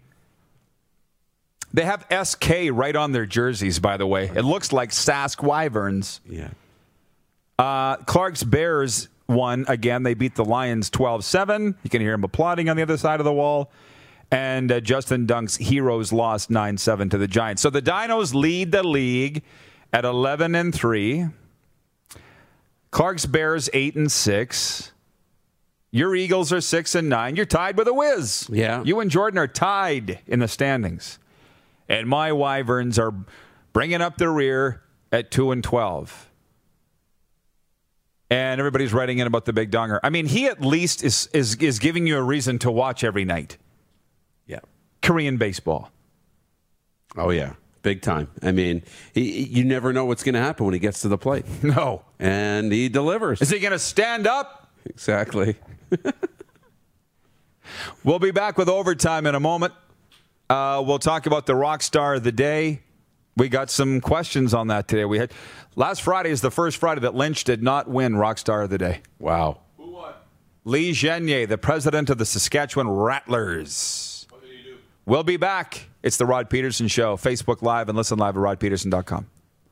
They have SK right on their jerseys, by the way. It looks like Sask Wyverns. Yeah. Clark's Bears won again. They beat the Lions 12-7. You can hear him applauding on the other side of the wall. And Justin Dunk's Heroes lost 9-7 to the Giants. So the Dinos lead the league at 11-3. Clark's Bears 8-6. Your Eagles are 6-9. You're tied with a Wiz. Yeah. You and Jordan are tied in the standings. And my Wyverns are bringing up the rear at 2-12. And everybody's writing in about the big donger. I mean, he at least is giving you a reason to watch every night. Yeah. Korean baseball. Oh, yeah. Big time. I mean, you never know what's going to happen when he gets to the plate. No. And he delivers. Is he going to stand up? Exactly. We'll be back with overtime in a moment. We'll talk about the rock star of the day. We got some questions on that today. Last Friday is the first Friday that Lynch did not win rock star of the day. Wow. Who won? Lee Genier, the president of the Saskatchewan Rattlers. What did he do? We'll be back. It's the Rod Peterson Show. Facebook Live and listen live at rodpeterson.com.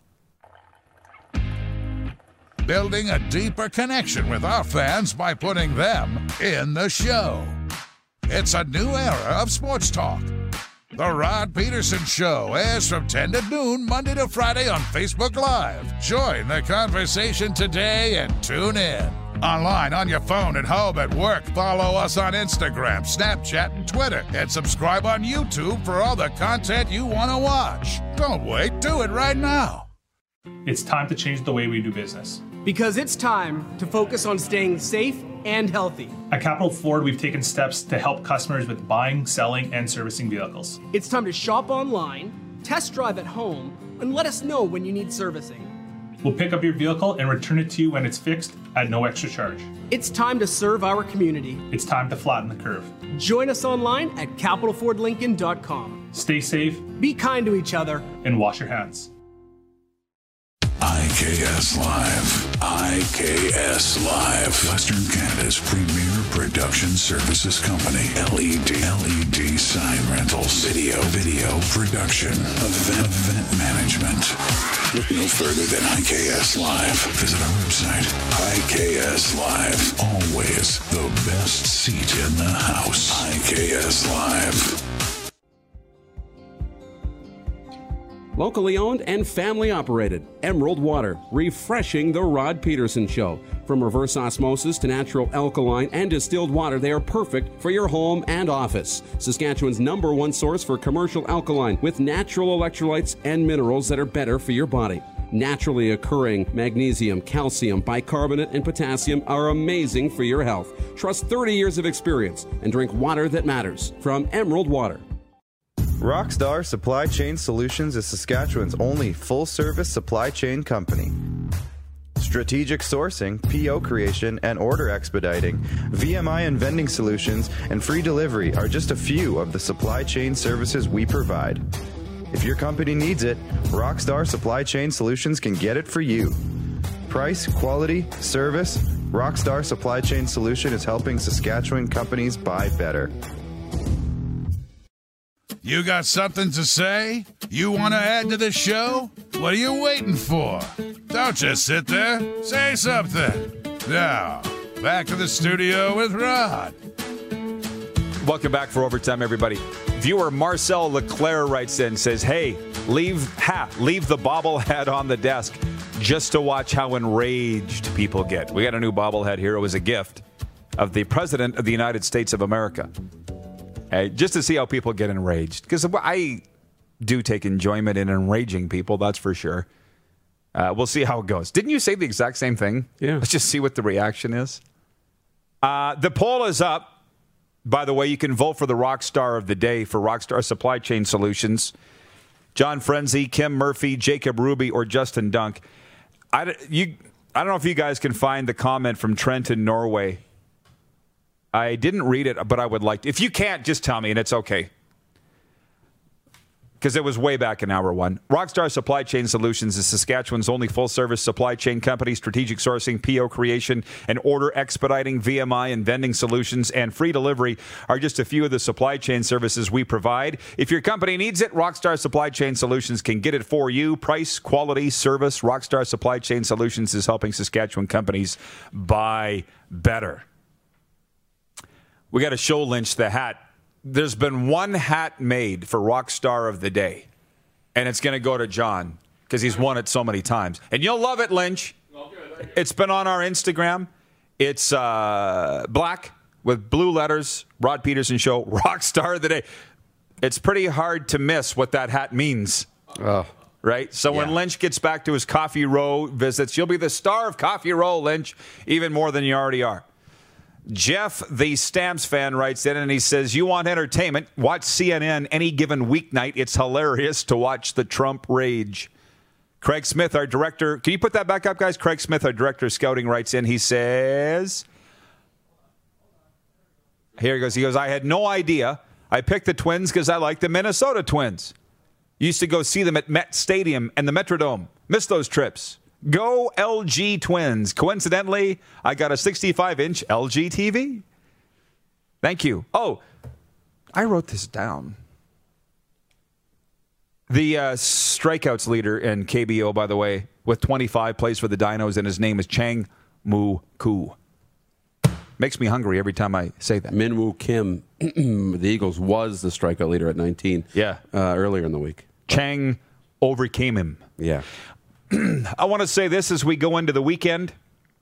Building a deeper connection with our fans by putting them in the show. It's a new era of sports talk. The Rod Peterson Show airs from 10 to noon, Monday to Friday on Facebook Live. Join the conversation today and tune in. Online, on your phone, at home, at work. Follow us on Instagram, Snapchat, and Twitter. And subscribe on YouTube for all the content you want to watch. Don't wait. Do it right now. It's time to change the way we do business. Because it's time to focus on staying safe and healthy. At Capital Ford, we've taken steps to help customers with buying, selling, and servicing vehicles. It's time to shop online, test drive at home, and let us know when you need servicing. We'll pick up your vehicle and return it to you when it's fixed at no extra charge. It's time to serve our community. It's time to flatten the curve. Join us online at capitalfordlincoln.com. Stay safe, be kind to each other, and wash your hands. IKS Live. IKS Live. Western Canada's premier production services company. LED sign rentals. Video production. Event management. Look no further than IKS Live. Visit our website. IKS Live. Always the best seat in the house. IKS Live. Locally owned and family operated. Emerald Water, refreshing the Rod Peterson Show. From reverse osmosis to natural alkaline and distilled water, they are perfect for your home and office. Saskatchewan's #1 source for commercial alkaline with natural electrolytes and minerals that are better for your body. Naturally occurring magnesium, calcium, bicarbonate, and potassium are amazing for your health. Trust 30 years of experience and drink water that matters from Emerald Water. Rockstar Supply Chain Solutions is Saskatchewan's only full-service supply chain company. Strategic sourcing, PO creation, and order expediting, VMI and vending solutions, and free delivery are just a few of the supply chain services we provide. If your company needs it, Rockstar Supply Chain Solutions can get it for you. Price, quality, service, Rockstar Supply Chain Solution is helping Saskatchewan companies buy better. You got something to say? You want to add to the show? What are you waiting for? Don't just sit there. Say something. Now, back to the studio with Rod. Welcome back for Overtime, everybody. Viewer Marcel Leclerc writes in, says, hey, leave the bobblehead on the desk just to watch how enraged people get. We got a new bobblehead here. It was a gift of the President of the United States of America. Just to see how people get enraged. Because I do take enjoyment in enraging people, that's for sure. We'll see how it goes. Didn't you say the exact same thing? Yeah. Let's just see what the reaction is. The poll is up. By the way, you can vote for the rock star of the day for Rockstar Supply Chain Solutions. John Frenzy, Kim Murphy, Jacob Ruby, or Justin Dunk. I don't know if you guys can find the comment from Trent in Norway. I didn't read it, but I would like to. If you can't, just tell me, and it's okay. Because it was way back in hour one. Rockstar Supply Chain Solutions is Saskatchewan's only full-service supply chain company. Strategic sourcing, PO creation, and order expediting, VMI and vending solutions, and free delivery are just a few of the supply chain services we provide. If your company needs it, Rockstar Supply Chain Solutions can get it for you. Price, quality, service. Rockstar Supply Chain Solutions is helping Saskatchewan companies buy better. We got to show Lynch the hat. There's been one hat made for Rockstar of the Day, and it's going to go to John because he's won it so many times. And you'll love it, Lynch. It's been on our Instagram. It's black with blue letters, Rod Peterson Show, Rockstar of the Day. It's pretty hard to miss what that hat means. Oh. Right? So when Lynch gets back to his Coffee Row visits, you'll be the star of Coffee Row, Lynch, even more than you already are. Jeff, the Stamps fan, writes in and he says, you want entertainment? Watch CNN any given weeknight. It's hilarious to watch the Trump rage. Craig Smith, our director. Can you put that back up, guys? Craig Smith, our director of scouting, writes in. He says, here he goes. He goes, I had no idea. I picked the Twins because I like the Minnesota Twins. Used to go see them at Met Stadium and the Metrodome. Missed those trips. Go LG Twins. Coincidentally, I got a 65-inch LG TV. Thank you. Oh, I wrote this down. The strikeouts leader in KBO, by the way, with 25, plays for the Dinos, and his name is Chang Moo Koo. Makes me hungry every time I say that. Min-Woo Kim, the Eagles, was the strikeout leader at 19 earlier in the week. Chang overcame him. Yeah. I want to say this as we go into the weekend.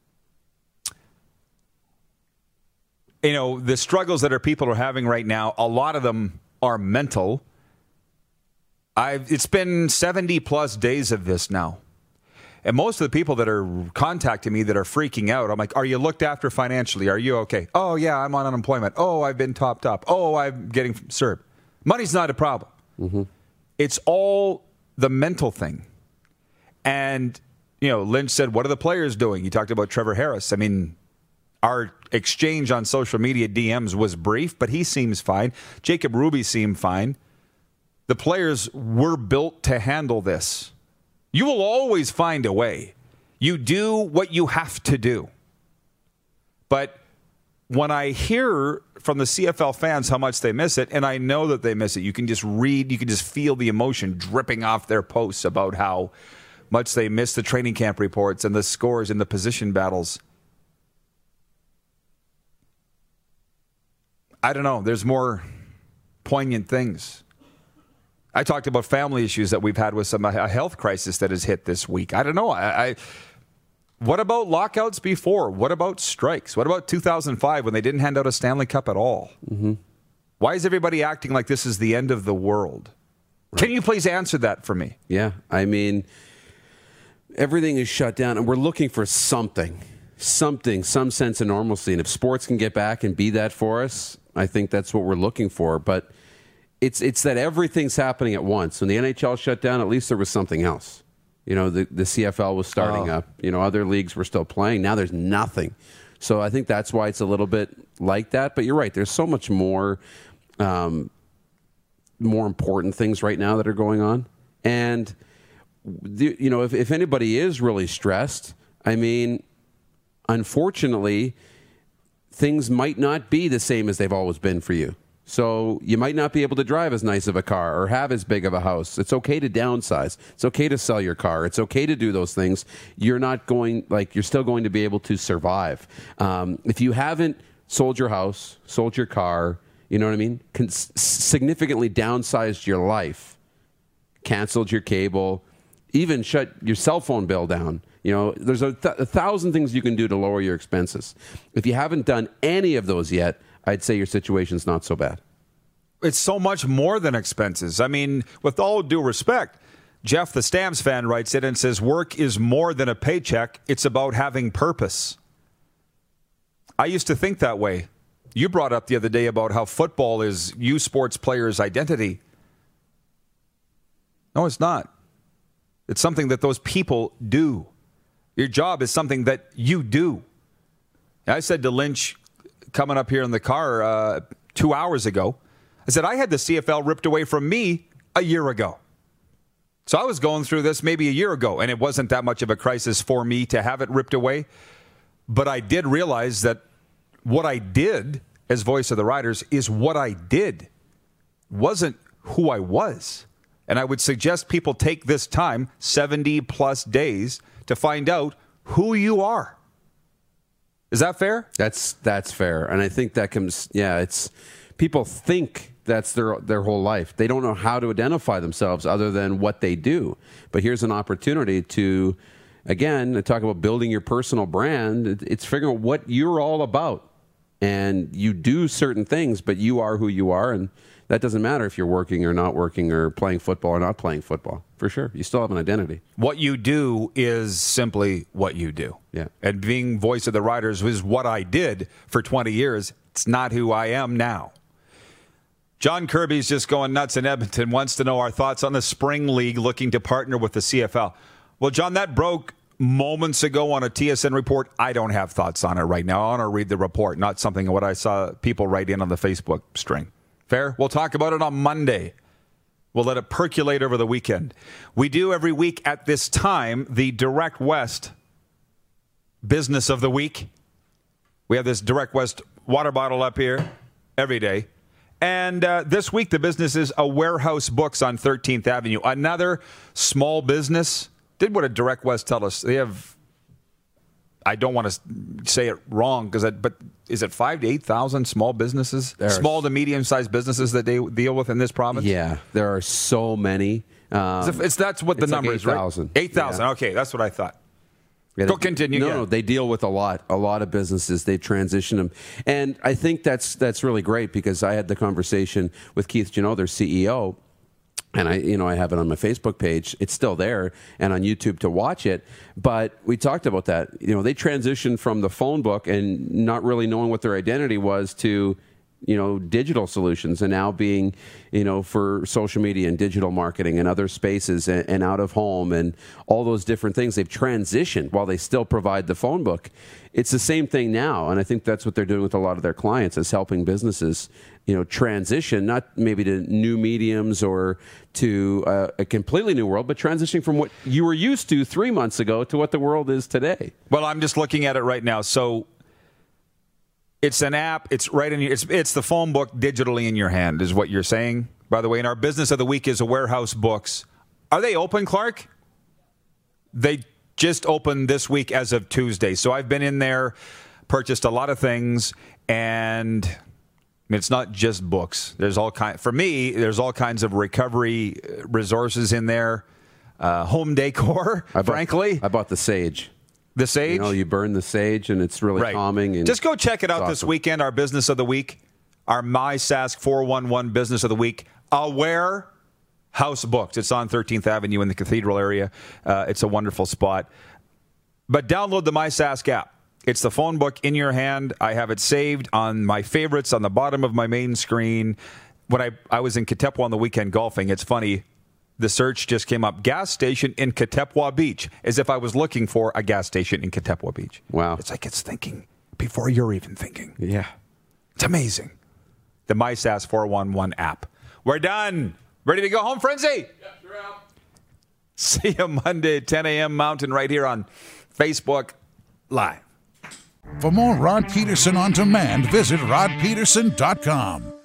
You know, the struggles that people are having right now, a lot of them are mental. It's been 70-plus days of this now. And most of the people that are contacting me that are freaking out, I'm like, are you looked after financially? Are you okay? Oh, yeah, I'm on unemployment. Oh, I've been topped up. Oh, I'm getting CERB. Money's not a problem. Mm-hmm. It's all the mental thing. And, Lynch said, what are the players doing? You talked about Trevor Harris. I mean, our exchange on social media DMs was brief, but he seems fine. Jacob Ruby seemed fine. The players were built to handle this. You will always find a way. You do what you have to do. But when I hear from the CFL fans how much they miss it, and I know that they miss it, you can just read, you can just feel the emotion dripping off their posts about how much they miss the training camp reports and the scores and the position battles. I don't know. There's more poignant things. I talked about family issues that we've had with a health crisis that has hit this week. I don't know. What about lockouts before? What about strikes? What about 2005 when they didn't hand out a Stanley Cup at all? Mm-hmm. Why is everybody acting like this is the end of the world? Right. Can you please answer that for me? Yeah. I mean, everything is shut down, and we're looking for some sense of normalcy. And if sports can get back and be that for us, I think that's what we're looking for. But it's that everything's happening at once. When the NHL shut down, at least there was something else. The CFL was starting up. Other leagues were still playing. Now there's nothing. So I think that's why it's a little bit like that. But you're right. There's so much more important things right now that are going on. And, if anybody is really stressed, I mean, unfortunately, things might not be the same as they've always been for you. So you might not be able to drive as nice of a car or have as big of a house. It's okay to downsize. It's okay to sell your car. It's okay to do those things. You're still going to be able to survive. If you haven't sold your house, sold your car, you know what I mean? Significantly downsized your life, canceled your cable, even shut your cell phone bill down. There's a thousand things you can do to lower your expenses. If you haven't done any of those yet, I'd say your situation's not so bad. It's so much more than expenses. I mean, with all due respect, Jeff, the Stamps fan, writes it and says, work is more than a paycheck. It's about having purpose. I used to think that way. You brought up the other day about how football is you sports players' identity. No, it's not. It's something that those people do. Your job is something that you do. I said to Lynch, coming up here in the car 2 hours ago, I said, I had the CFL ripped away from me a year ago. So I was going through this maybe a year ago, and it wasn't that much of a crisis for me to have it ripped away. But I did realize that what I did as voice of the Riders is what I did, wasn't who I was. And I would suggest people take this time, 70-plus days, to find out who you are. Is that fair? That's fair. And I think that comes, it's people think that's their whole life. They don't know how to identify themselves other than what they do. But here's an opportunity to, again, talk about building your personal brand. It's figuring out what you're all about. And you do certain things, but you are who you are. And that doesn't matter if you're working or not working or playing football or not playing football. For sure. You still have an identity. What you do is simply what you do. Yeah. And being voice of the Riders was what I did for 20 years. It's not who I am now. John Kirby's just going nuts in Edmonton, wants to know our thoughts on the Spring League looking to partner with the CFL. Well, John, that broke moments ago on a TSN report. I don't have thoughts on it right now. I want to read the report, not something what I saw people write in on the Facebook string. Fair? We'll talk about it on Monday. We'll let it percolate over the weekend. We do every week at this time the Direct West business of the week. We have this Direct West water bottle up here every day. And this week the business is a Warehouse Books on 13th Avenue. Another small business. What did Direct West tell us? They have, I don't want to say it wrong, but is it 5,000 to 8,000 small businesses, small to medium-sized businesses that they deal with in this province? Yeah, there are so many. That's what the number is, right? 8,000. 8,000. Yeah. Okay, that's what I thought. Go continue. No, they deal with a lot of businesses. They transition them, and I think that's really great because I had the conversation with Keith Janot, their CEO, and I have it on my Facebook page. It's still there and on YouTube to watch it. But we talked about that. They transitioned from the phone book and not really knowing what their identity was to digital solutions, and now being, for social media and digital marketing and other spaces and out of home and all those different things. They've transitioned while they still provide the phone book. It's the same thing now, and I think that's what they're doing with a lot of their clients, is helping businesses, transition, not maybe to new mediums or to a completely new world, but transitioning from what you were used to 3 months ago to what the world is today. Well, I'm just looking at it right now. So it's an app. It's right in. It's the phone book digitally in your hand, is what you're saying. By the way, and our business of the week is a Warehouse Books. Are they open, Clark? They just opened this week as of Tuesday. So I've been in there, purchased a lot of things, and it's not just books. There's all for me. There's all kinds of recovery resources in there. Home decor. Frankly, I bought the Sage. The Sage? You burn the sage, and it's really calming. And just go check it out this weekend, our Business of the Week, our MySask 411 Business of the Week, Warehouse Books. It's on 13th Avenue in the Cathedral area. It's a wonderful spot. But download the MySask app. It's the phone book in your hand. I have it saved on my favorites on the bottom of my main screen. When I was in Katepwa on the weekend golfing, it's funny. The search just came up, gas station in Katepwa Beach, as if I was looking for a gas station in Katepwa Beach. Wow. It's like it's thinking before you're even thinking. Yeah. It's amazing. The MySask 411 app. We're done. Ready to go home, Frenzy? Yep, you're out. See you Monday at 10 a.m. Mountain right here on Facebook Live. For more Rod Peterson on demand, visit rodpeterson.com.